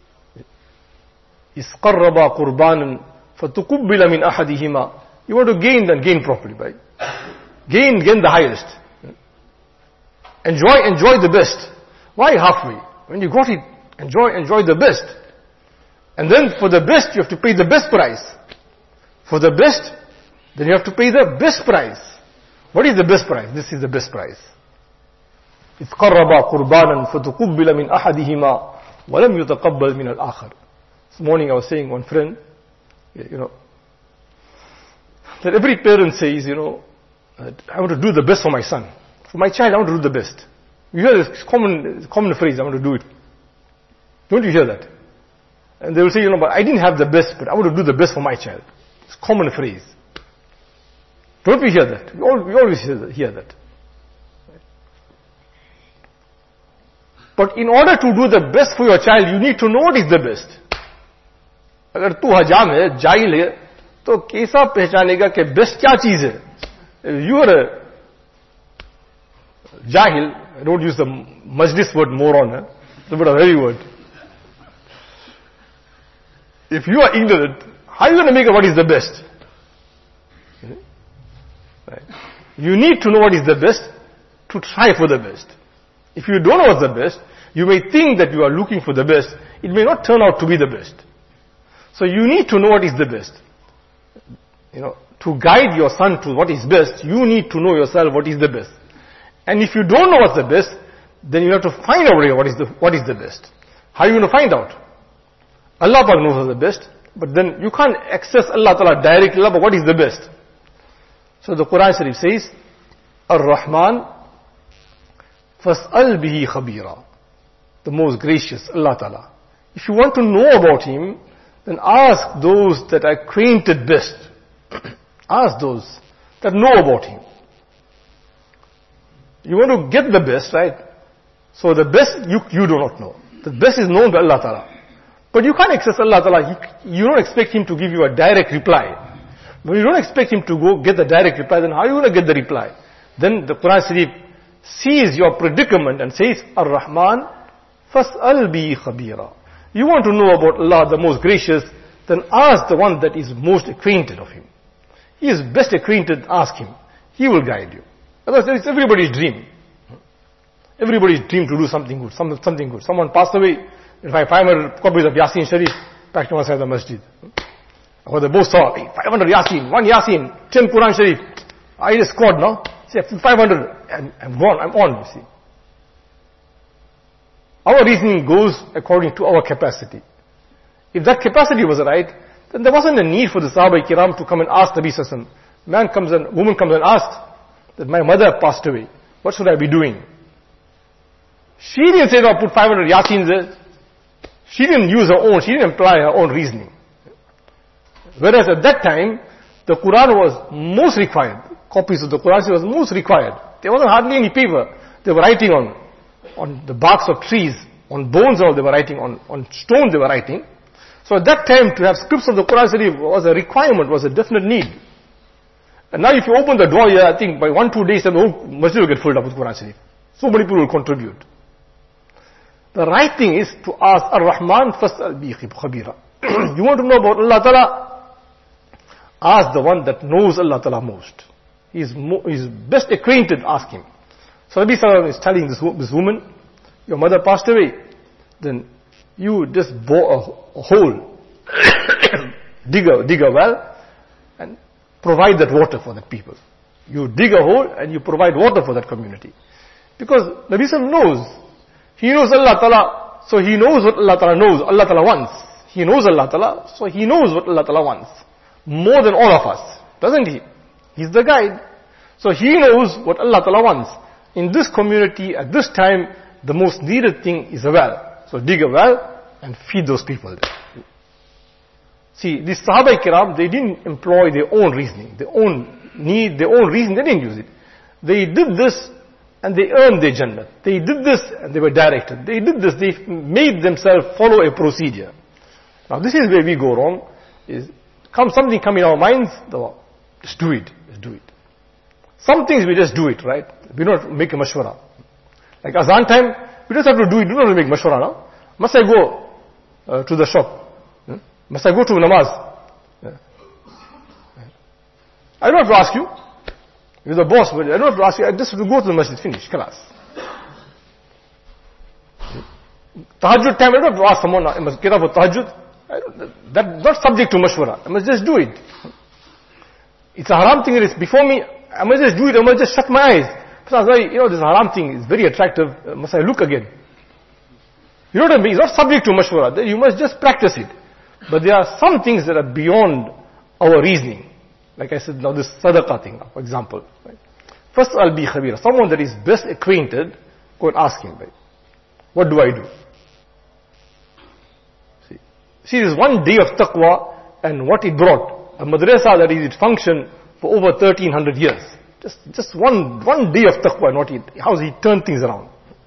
إِذْ قَرَّبَا قُرْبَانًا فَتُقُبِّلَ مِنْ أَحَدِهِمَا. You want to gain, then gain properly, right? Gain the highest. Enjoy the best. Why halfway? When you got it, enjoy the best. And then for the best, you have to pay the best price. For the best, then you have to pay the best price. What is the best price? This is the best price. إِذْ قَرَّبَا قُرْبَانًا فَتُقُبِّلَ مِنْ أَحَدِهِمَا وَلَمْ يُتَقَبَّلْ مِنَ الْآخَرِ. This morning I was saying one friend, that every parent says, I want to do the best for my son. For my child, I want to do the best. You hear this common phrase, I want to do it. Don't you hear that? And they will say, but I didn't have the best, but I want to do the best for my child. It's a common phrase. Don't we hear that? We always hear that. But in order to do the best for your child, you need to know what is the best. अगर तू हजाम है, जाहिल है, तो कैसा पहचानेगा कि best क्या चीज है? You are a jahil. I don't use the majlis word moron. It's a bit of a heavy word. If you are ignorant, how are you going to make what is the best? Right. You need to know what is the best to try for the best. If you don't know what's the best, you may think that you are looking for the best. It may not turn out to be the best. So you need to know what is the best. To guide your son to what is best, you need to know yourself what is the best. And if you don't know what's the best, then you have to find out what is the best. How are you going to find out? Allah Pak knows what's the best, but then you can't access Allah Ta'ala directly, but what is the best? So the Quran Sharif says, Ar-Rahman Fas'al bihi khabira. The most gracious, Allah Ta'ala. If you want to know about Him, then ask those that are acquainted best. Ask those that know about Him. You want to get the best, right? So the best you do not know. The best is known by Allah Ta'ala. But you can't access Allah Ta'ala. You don't expect Him to give you a direct reply. When you don't expect Him to go get the direct reply, then how are you going to get the reply? Then the Quran Sharif sees your predicament and says, Ar-Rahman Fas'al bi khabira. You want to know about Allah, the most gracious, then ask the one that is most acquainted of Him. He is best acquainted, ask Him. He will guide you. Otherwise, it's everybody's dream. Everybody's dream to do something good, something good. Someone passed away, if I 500 copies of Yasin Sharif packed to one side of the masjid. Or they both saw 500 Yasin, 1 Yasin, 10 Quran Sharif. I just scored now. See, 500, I'm gone, I'm on, you see. Our reasoning goes according to our capacity. If that capacity was right, then there wasn't a need for the Sahaba Kiram to come and ask Nabi Sallallahu Alaihi Wasallam. Woman comes and asks that my mother passed away. What should I be doing? She didn't say, no, put 500 Yasins there. She didn't use her own, she didn't apply her own reasoning. Whereas at that time, the Quran was most required. Copies of the Quran was most required. There wasn't hardly any paper. They were writing on the barks of trees, on bones, or they were writing on stones they were writing. So at that time, to have scripts of the Quran Sharif was a requirement, was a definite need. And now if you open the door here, I think by 1-2 days, the whole masjid will get filled up with Quran Sharif. So many people will contribute. The right thing is to ask Ar-Rahman Fas'al bi khabira. You want to know about Allah Ta'ala? Ask the one that knows Allah Ta'ala most. He is best acquainted, ask him. So Nabi Sallallahu Alaihi Wasallam is telling this woman, your mother passed away, then you just bore a hole, dig a well, and provide that water for that people. You dig a hole and you provide water for that community. Because Nabi Sallallahu Alaihi Wasallam knows. He knows Allah Ta'ala, so he knows what Allah Ta'ala knows, Allah Ta'ala wants. He knows Allah Ta'ala, so he knows what Allah Ta'ala wants. More than all of us, doesn't he? He's the guide. So he knows what Allah Ta'ala wants. In this community, at this time, the most needed thing is a well. So dig a well and feed those people. See, these Sahaba Kiram, they didn't employ their own reasoning, their own need, their own reason, they didn't use it. They did this and they earned their Jannah. They did this and they were directed. They did this, they made themselves follow a procedure. Now this is where we go wrong, is something come in our minds, just do it, just do it. Some things we just do it, right? We don't make a mashwara. Like azan time, we just have to do it, we don't have to make mashwara now. Must I go to the shop? Must I go to namaz? I don't have to ask you. You're the boss, but I don't have to ask you. I just have to go to the masjid, finish, class. Tahajjud time, I don't have to ask someone, I must get up for tahajjud. That's not subject to mashwara. I must just do it. It's a haram thing, it is before me. I must just do it, I must just shut my eyes. This haram thing is very attractive. Must I look again? You know what I mean? It's not subject to mashwara. You must just practice it. But there are some things that are beyond our reasoning. Like I said, now this sadaqah thing, for example. Right? First, I'll be khabira. Someone that is best acquainted Go and ask him, right? What do I do? See, this one day of taqwa and what it brought. A madrasa that is, it functioned for over 1300 years. Just one day of taqwa and what how he turned things around.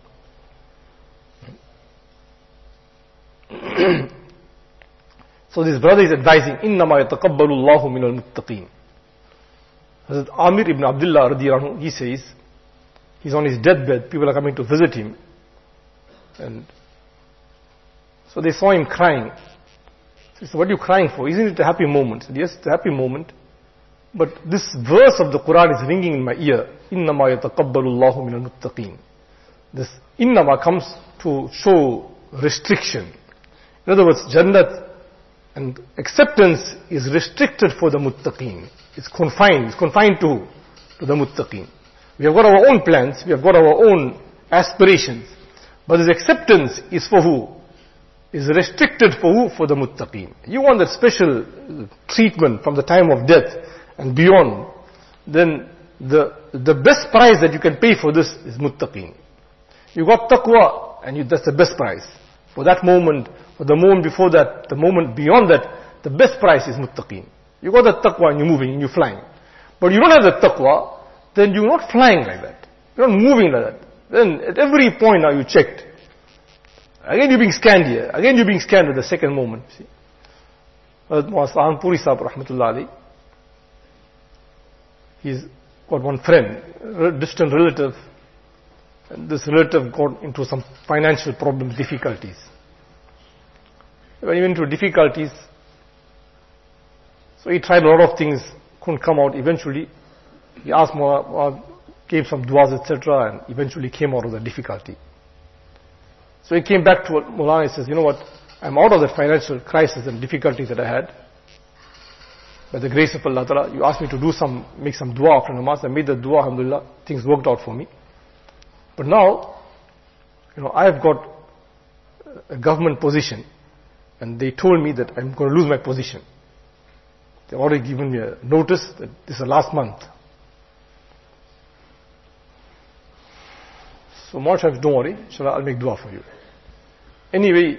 So this brother is advising, إِنَّمَا يَتَقَبَّلُ اللَّهُ مِنَ الْمُتَّقِينَ. Hazrat Amir ibn Abdullah radiyallahu anhu, he says, he's on his deathbed, people are coming to visit him. And so they saw him crying. So he said, what are you crying for? Isn't it a happy moment? He said, yes, it's a happy moment. But this verse of the Quran is ringing in my ear. إِنَّمَا يَتَقَبَّلُ اللَّهُ مِنَ الْمُتَّقِينَ. This innama comes to show restriction. In other words, Jannat and acceptance is restricted for the muttaqeen. It's confined to the muttaqeen. We have got our own plans, we have got our own aspirations. But this acceptance is for who? Is restricted for who? For the muttaqeen. You want that special treatment from the time of death and beyond, then the best price that you can pay for this is muttaqeen. You got taqwa and that's the best price. For that moment, for the moment before that, the moment beyond that, the best price is muttaqeen. You got the taqwa and you're moving and you're flying. But you don't have the taqwa, then you're not flying like that. You're not moving like that. Then at every point now you checked. Again you're being scanned here. Again you're being scanned at the second moment. See? Sahanpuri Sahib rahmatullah alayhi, he's got one friend, a distant relative, and this relative got into some financial problems, difficulties. When he went into difficulties, so he tried a lot of things, couldn't come out. Eventually, he asked Mullah, gave some du'as, etc., and eventually came out of the difficulty. So he came back to Mullah and he says, you know what, I'm out of that financial crisis and difficulty that I had. By the grace of Allah Ta'ala, you asked me to make some dua after namaz. I made the dua, alhamdulillah, things worked out for me. But now, I have got a government position, and they told me that I'm going to lose my position. They've already given me a notice that this is the last month. So more times, don't worry, inshallah, I'll make dua for you. Anyway,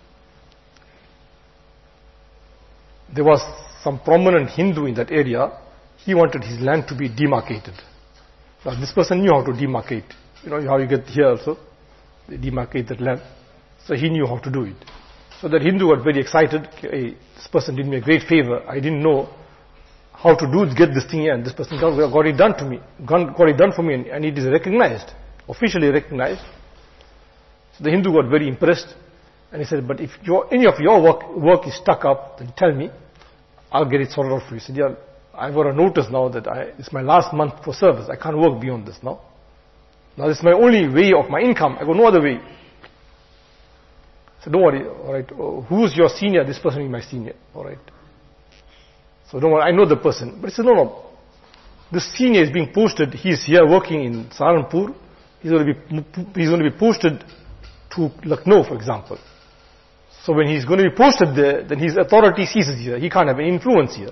there was some prominent Hindu in that area. He wanted his land to be demarcated. Now this person knew how to demarcate. You know how you get here also, they demarcate that land. So he knew how to do it. So that Hindu got very excited. Hey, this person did me a great favor. I didn't know how to get this thing here, and this person got it done for me, and it is recognized, officially recognized. So the Hindu got very impressed, and he said, but if any of your work is stuck up, then tell me, I'll get it sorted out for you. He said, yeah, I've got a notice now that it's my last month for service. I can't work beyond this now. Now this is my only way of my income. I got no other way. So don't worry, alright, who's your senior? This person is my senior, alright. So don't worry, I know the person. But he said, no, this senior is being posted, he's here working in Saharanpur, he's going to be posted to Lucknow, for example. So when he's going to be posted there, then his authority ceases here, he can't have any influence here.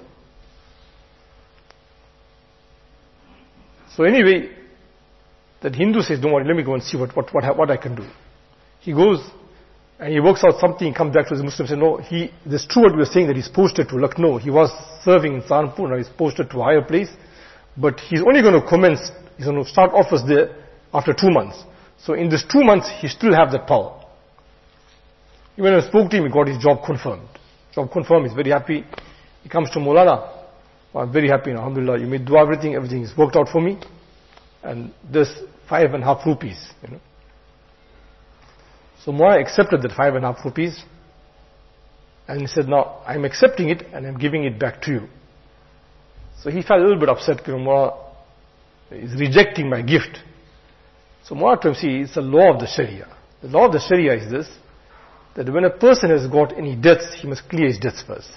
So anyway, that Hindu says, don't worry, let me go and see what I can do. He goes, and he works out something, he comes back to his Muslims and says, no, it's true what we were saying that he's posted to Lucknow. He was serving in Saharanpur, now he's posted to a higher place. But he's only going to he's going to start office there after 2 months. So in this 2 months, he still have that power. When I spoke to him, he got his job confirmed. He's very happy. He comes to Maulana. I'm very happy, alhamdulillah, you made dua, everything is worked out for me. And this 5.5 rupees, So Maulana accepted that 5.5 rupees, and he said, now I'm accepting it and I'm giving it back to you. So he felt a little bit upset, Maulana is rejecting my gift. So Maulana told him, see, it's a law of the Sharia. The law of the Sharia is this, that when a person has got any debts, he must clear his debts first.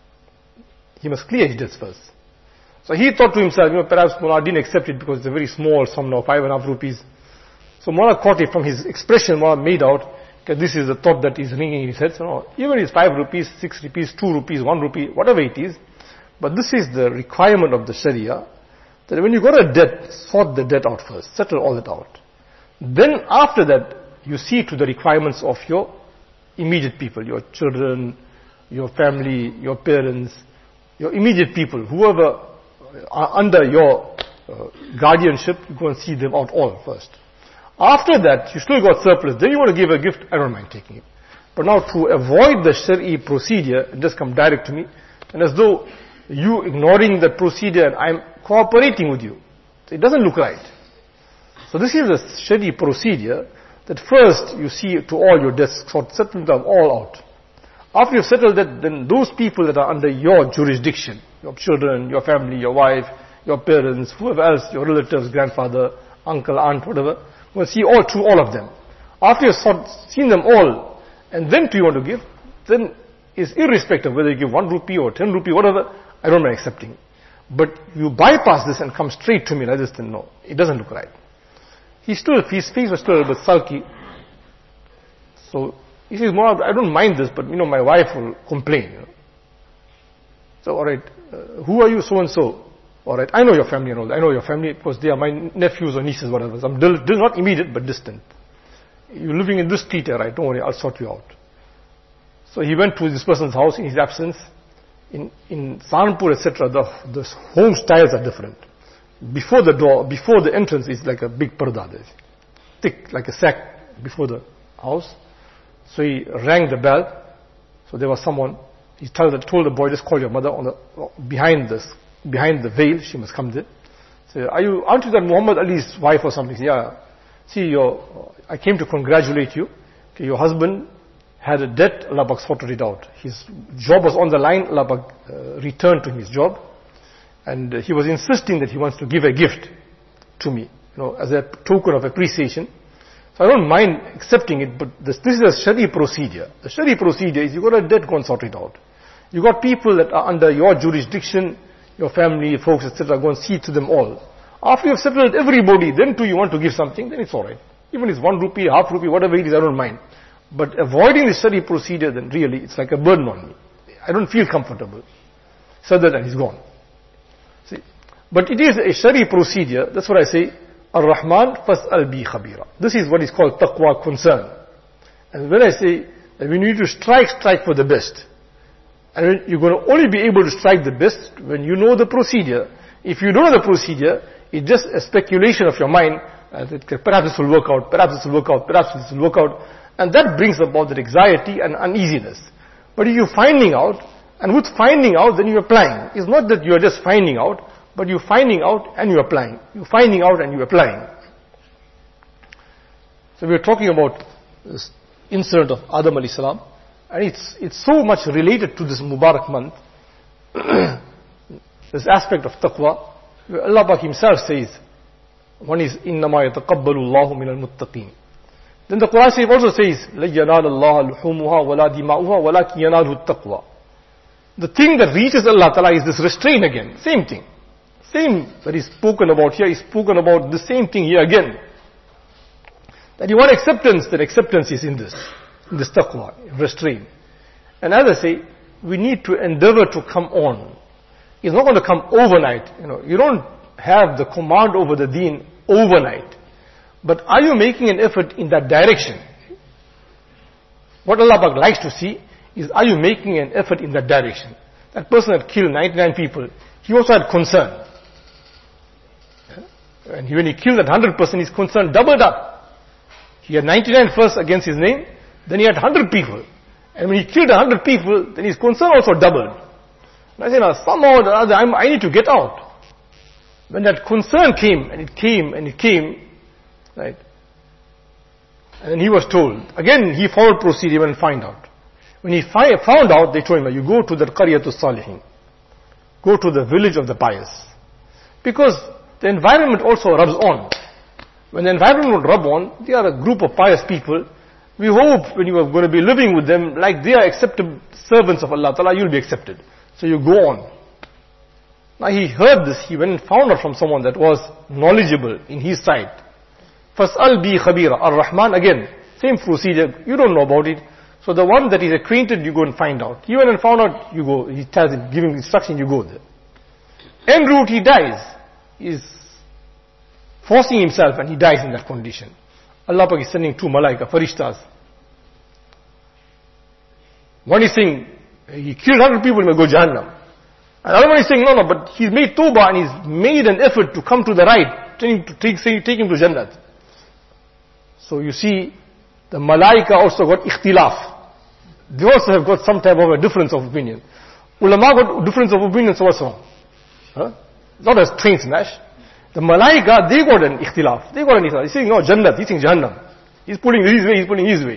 So he thought to himself, perhaps Maulana didn't accept it because it's a very small sum now, 5.5 rupees. So Maulana caught it from his expression. Maulana made out, because this is the thought that is ringing in his head. So no, even it's 5 rupees, 6 rupees, 2 rupees, 1 rupee, whatever it is. But this is the requirement of the Sharia, that when you got a debt, sort the debt out first, settle all it out. Then after that, you see to the requirements of your immediate people, your children, your family, your parents, your immediate people, whoever are under your guardianship, you go and see them out all first. After that, you still got surplus, then you want to give a gift, I don't mind taking it. But now to avoid the Shari'i procedure, just come direct to me, and as though you ignoring the procedure and I'm cooperating with you. So it doesn't look right. So this is a Shari'i procedure that first you see to all your debts, settle them all out. After you've settled that, then those people that are under your jurisdiction, your children, your family, your wife, your parents, whoever else, your relatives, grandfather, uncle, aunt, whatever, we'll see all through all of them. After you've seen them all, and then to you want to give, then it's irrespective whether you give 1 rupee or 10 rupee, whatever, I don't mind accepting. But you bypass this and come straight to me like this, then no, it doesn't look right. His face was still a bit sulky. So he says, "More, I don't mind this, but my wife will complain." So, alright, who are you, so and so? Alright, I know your family and all that. I know your family because they are my nephews or nieces, whatever. So I'm not immediate but distant. You're living in this street, right? Don't worry, I'll sort you out. So he went to this person's house in his absence. In Saharanpur, etc., the home styles are different. Before the door, before the entrance is like a big parda, thick, like a sack before the house. So he rang the bell. So there was someone. He told the boy, just call your mother behind the veil. She must come there. So aren't you that Muhammad Ali's wife or something? Yeah. See, I came to congratulate you. Okay, your husband had a debt. Allah Pak sorted it out. His job was on the line. Allah Pak returned to his job. And he was insisting that he wants to give a gift to me, as a token of appreciation. So I don't mind accepting it, but this is a Shari'i procedure. The Shari'i procedure is you got a debt, go and sort it out. You got people that are under your jurisdiction, your family, folks, etc., go and see to them all. After you've settled everybody, then too you want to give something, then it's alright. Even if it's 1 rupee, half rupee, whatever it is, I don't mind. But avoiding the Shari'i procedure, then really it's like a burden on me. I don't feel comfortable. Said that and he's gone. See, but it is a Shari'i procedure. That's what I say. Ar-Rahman fas'al bi khabira. This is what is called taqwa, concern. And when I say that we need to strike for the best. And you're going to only be able to strike the best when you know the procedure. If you don't know the procedure, it's just a speculation of your mind. Perhaps this will work out, perhaps this will work out, perhaps this will work out. And that brings about that anxiety and uneasiness. But if you're finding out, and with finding out, then you're applying. It's not that you're just finding out, but you're finding out and you're applying. You're finding out and you're applying. So we're talking about this incident of Adam alayhi salam, and it's so much related to this Mubarak month. This aspect of taqwa, where Allah Pak himself says, one is, إِنَّمَا يَتَقَبَّلُ اللَّهُ مِنَ الْمُتَّقِينَ. Then the Quran Sharif also says, لَن يَنَالَ اللَّهَ لُحُومُهَا وَلَا دِمَاؤُهَا وَلَكِنْ يَنَالُهُ التَّقْوَى. The thing that reaches Allah Ta'ala is this restraint again. Same thing. Same that is spoken about here is spoken about the same thing here again. That you want acceptance, that acceptance is in this taqwa, restraint. And as I say, we need to endeavor to come on. It's not going to come overnight. You don't have the command over the deen overnight. But are you making an effort in that direction? What Allah Pak likes to see is, are you making an effort in that direction? That person that killed 99 people, he also had concern. And when he killed that 100 person, his concern doubled up. He had 99 first against his name, then he had 100 people. And when he killed 100 people, then his concern also doubled. And I said, somehow or the other, I need to get out. When that concern came, and it came, right? And then he was told, again he followed procedure and find out. When he found out, they told him, you go to the Qaryatus Salihin. Go to the village of the pious. Because the environment also rubs on. When the environment will rub on, they are a group of pious people. We hope when you are going to be living with them, like they are accepted servants of Allah Ta'ala, you'll be accepted. So you go on. Now he heard this, he went and found out from someone that was knowledgeable in his side. Fas'al bi khabira. Ar-Rahman, again, same procedure, you don't know about it. So the one that is acquainted, you go and find out. He went and found out, you go, he tells him, giving instruction, you go there. En route he dies. He's forcing himself and he dies in that condition. Allah Pak is sending two malaika, farishtas. One is saying, he killed 100 people, he may go Jahannam. And the other one is saying, no, but he's made tawbah and he's made an effort to come to the right, trying to take him to Jannat. So you see, the malaika also got ikhtilaf. They also have got some type of a difference of opinion. Ulama got difference of opinion, so what's wrong? Not a train smash. The malaika, they got an ikhtilaf. He's saying, no, Jannat, he's saying Jahannam. He's putting it his way, he's putting it his way.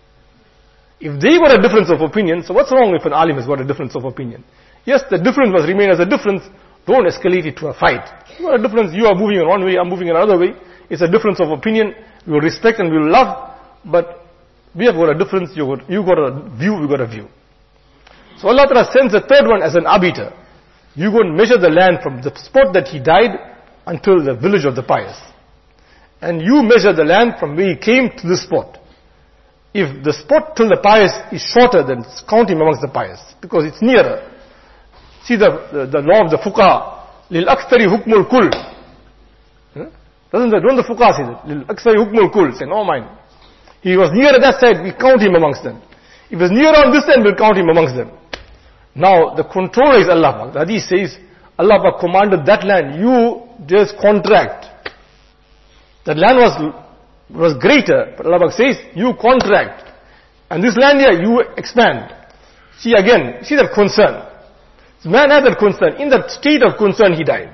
If they got a difference of opinion, so what's wrong if an alim has got a difference of opinion? Yes, the difference must remain as a difference. Don't escalate it to a fight. You got a difference, you are moving in one way, I'm moving in another way. It's a difference of opinion. We will respect and we will love, but we have got a difference, you got a view, we got a view. So Allah Ta'ala sends the third one as an arbiter. You go and measure the land from the spot that he died until the village of the pious. And you measure the land from where he came to this spot. If the spot till the pious is shorter, then count him amongst the pious, because it's nearer. See the law of the fuqaha, lil akthari hukmul kull. Don't the fuqaha say that? Lil akthari hukmul kull. Say, no mind. He was near that side, we count him amongst them. If he was near on this end, we'll count him amongst them. Now, the controller is Allah. The hadith says, Allah commanded that land, you just contract. That land was greater, but Allah says, you contract. And this land here, you expand. See again, see that concern. This man had that concern. In that state of concern, he died.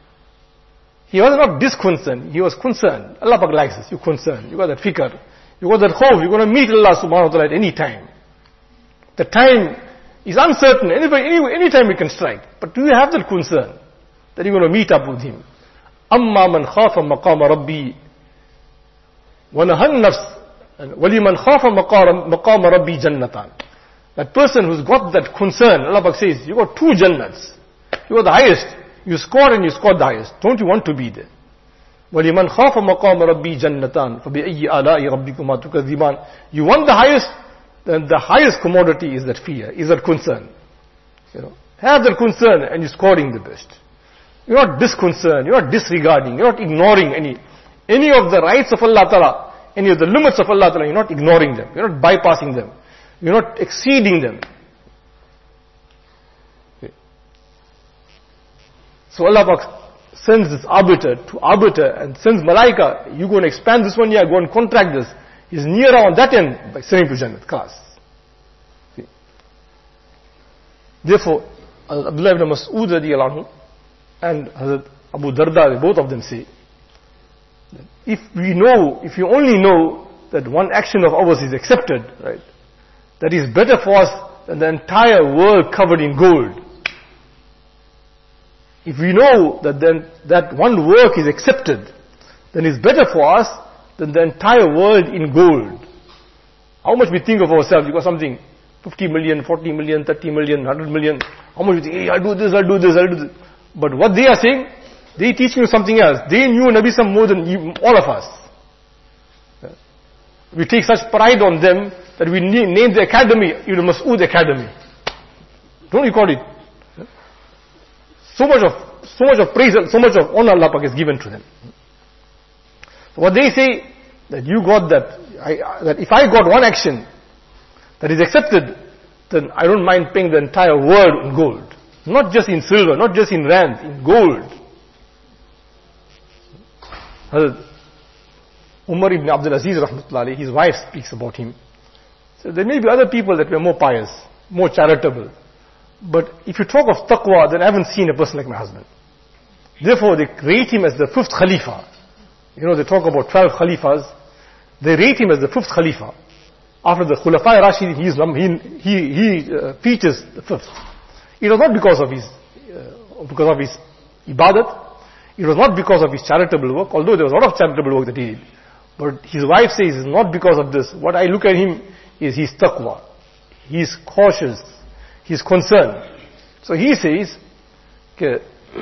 He was not disconcerned, he was concerned. Allah likes this, you're concerned. You got that fikr. You got that hope, you're going to meet Allah subhanahu wa ta'ala at any time. The time is uncertain, any time we can strike. But do you have that concern that you're going to meet up with him? أَمَّا مَنْ خَافَ مَقَامَ رَبِّي وَنَهَى النَّفْسِ وَلِمَنْ خَافَ مَقَامَ رَبِّي جَنَّتًا. That person who's got that concern, Allah says, you got two Jannats. You got the highest. You scored and you scored the highest. Don't you want to be there? وَلِمَنْ خَافَ مَقَامَ رَبِّي جَنَّتًا فَبِأَيِّ آلَاءِ رَبِّكُمَا تُكَذِّبَانِ. You want the highest, then the highest commodity is that fear, is that concern. Have that concern and you're scoring the best. You're not disconcerned, you're not disregarding, you're not ignoring any of the rights of Allah Ta'ala, any of the limits of Allah Ta'ala, you're not ignoring them, you're not bypassing them, you're not exceeding them. Okay. So Allah sends this arbiter to arbiter and sends malaika, you go and expand this one here, go and contract this. He's nearer on that end by sending to Jannat, class. See. Therefore, Abdullah ibn Mas'ud radiyallahu anhu and Hazrat Abu Darda, both of them say, if you only know that one action of ours is accepted, right, that is better for us than the entire world covered in gold. If we know that one work is accepted, then it's better for us than the entire world in gold. How much we think of ourselves, you got something, 50 million, 40 million, 30 million, 100 million, how much we think, hey, I'll do this. But what they are saying, they teaching you something else. They knew Nabi Sam more than all of us. We take such pride on them that we name the academy Ibn Mas'ud Academy. Don't you call it? So much of praise, so much of honor Allah Pak is given to them. So what they say, that you got that if I got one action that is accepted, then I don't mind paying the entire world in gold. Not just in silver, not just in rands, in gold. Umar ibn Abdul Aziz rahmatullahi, his wife speaks about him. So there may be other people that were more pious, more charitable. But if you talk of taqwa, then I haven't seen a person like my husband. Therefore they rate him as the 5th Khalifa. They talk about 12 Khalifas. They rate him as the 5th Khalifa. After the Khulafai Rashid, he features the 5th. It was not because of his ibadat. It was not because of his charitable work, although there was a lot of charitable work that he did. But his wife says it's not because of this. What I look at him is his taqwa. He's cautious. He's concerned. So he says, okay,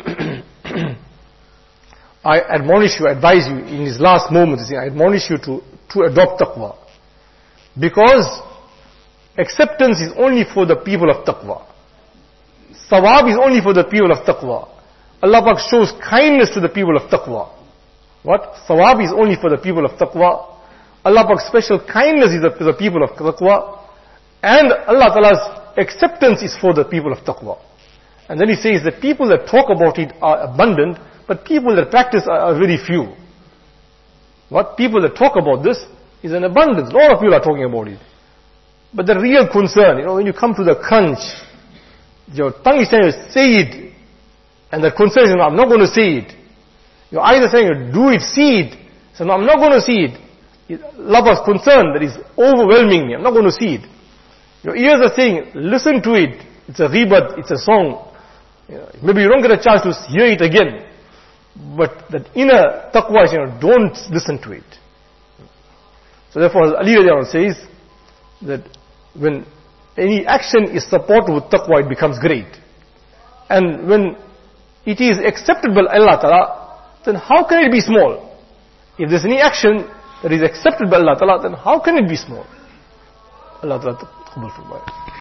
I admonish you, advise you in his last moments, I admonish you to adopt taqwa. Because acceptance is only for the people of taqwa. Sawab is only for the people of taqwa. Allah Pak shows kindness to the people of taqwa. What? Sawab is only for the people of taqwa. Allah Pak's special kindness is the people of taqwa, and Allah Ta'ala's acceptance is for the people of taqwa. And then he says that people that talk about it are abundant, but people that practice are very few. What people that talk about this is an abundance. A lot of people are talking about it. But the real concern, when you come to the crunch, your tongue is saying, say it, and the concern is, no, I'm not going to say it. Your eyes are saying, do it, see it. So no, I'm not going to see it. Allah's concern that is overwhelming me. I'm not going to see it. Your ears are saying, listen to it. It's a ghibat, it's a song. Maybe you don't get a chance to hear it again. But that inner taqwa is, don't listen to it. So therefore, Ali says that when any action is supported with taqwa, it becomes great. And when it is acceptable Allah Ta'ala, then how can it be small? If there's any action that is accepted by Allah Ta'ala, then how can it be small? Allah Ta'ala qabul farmaye.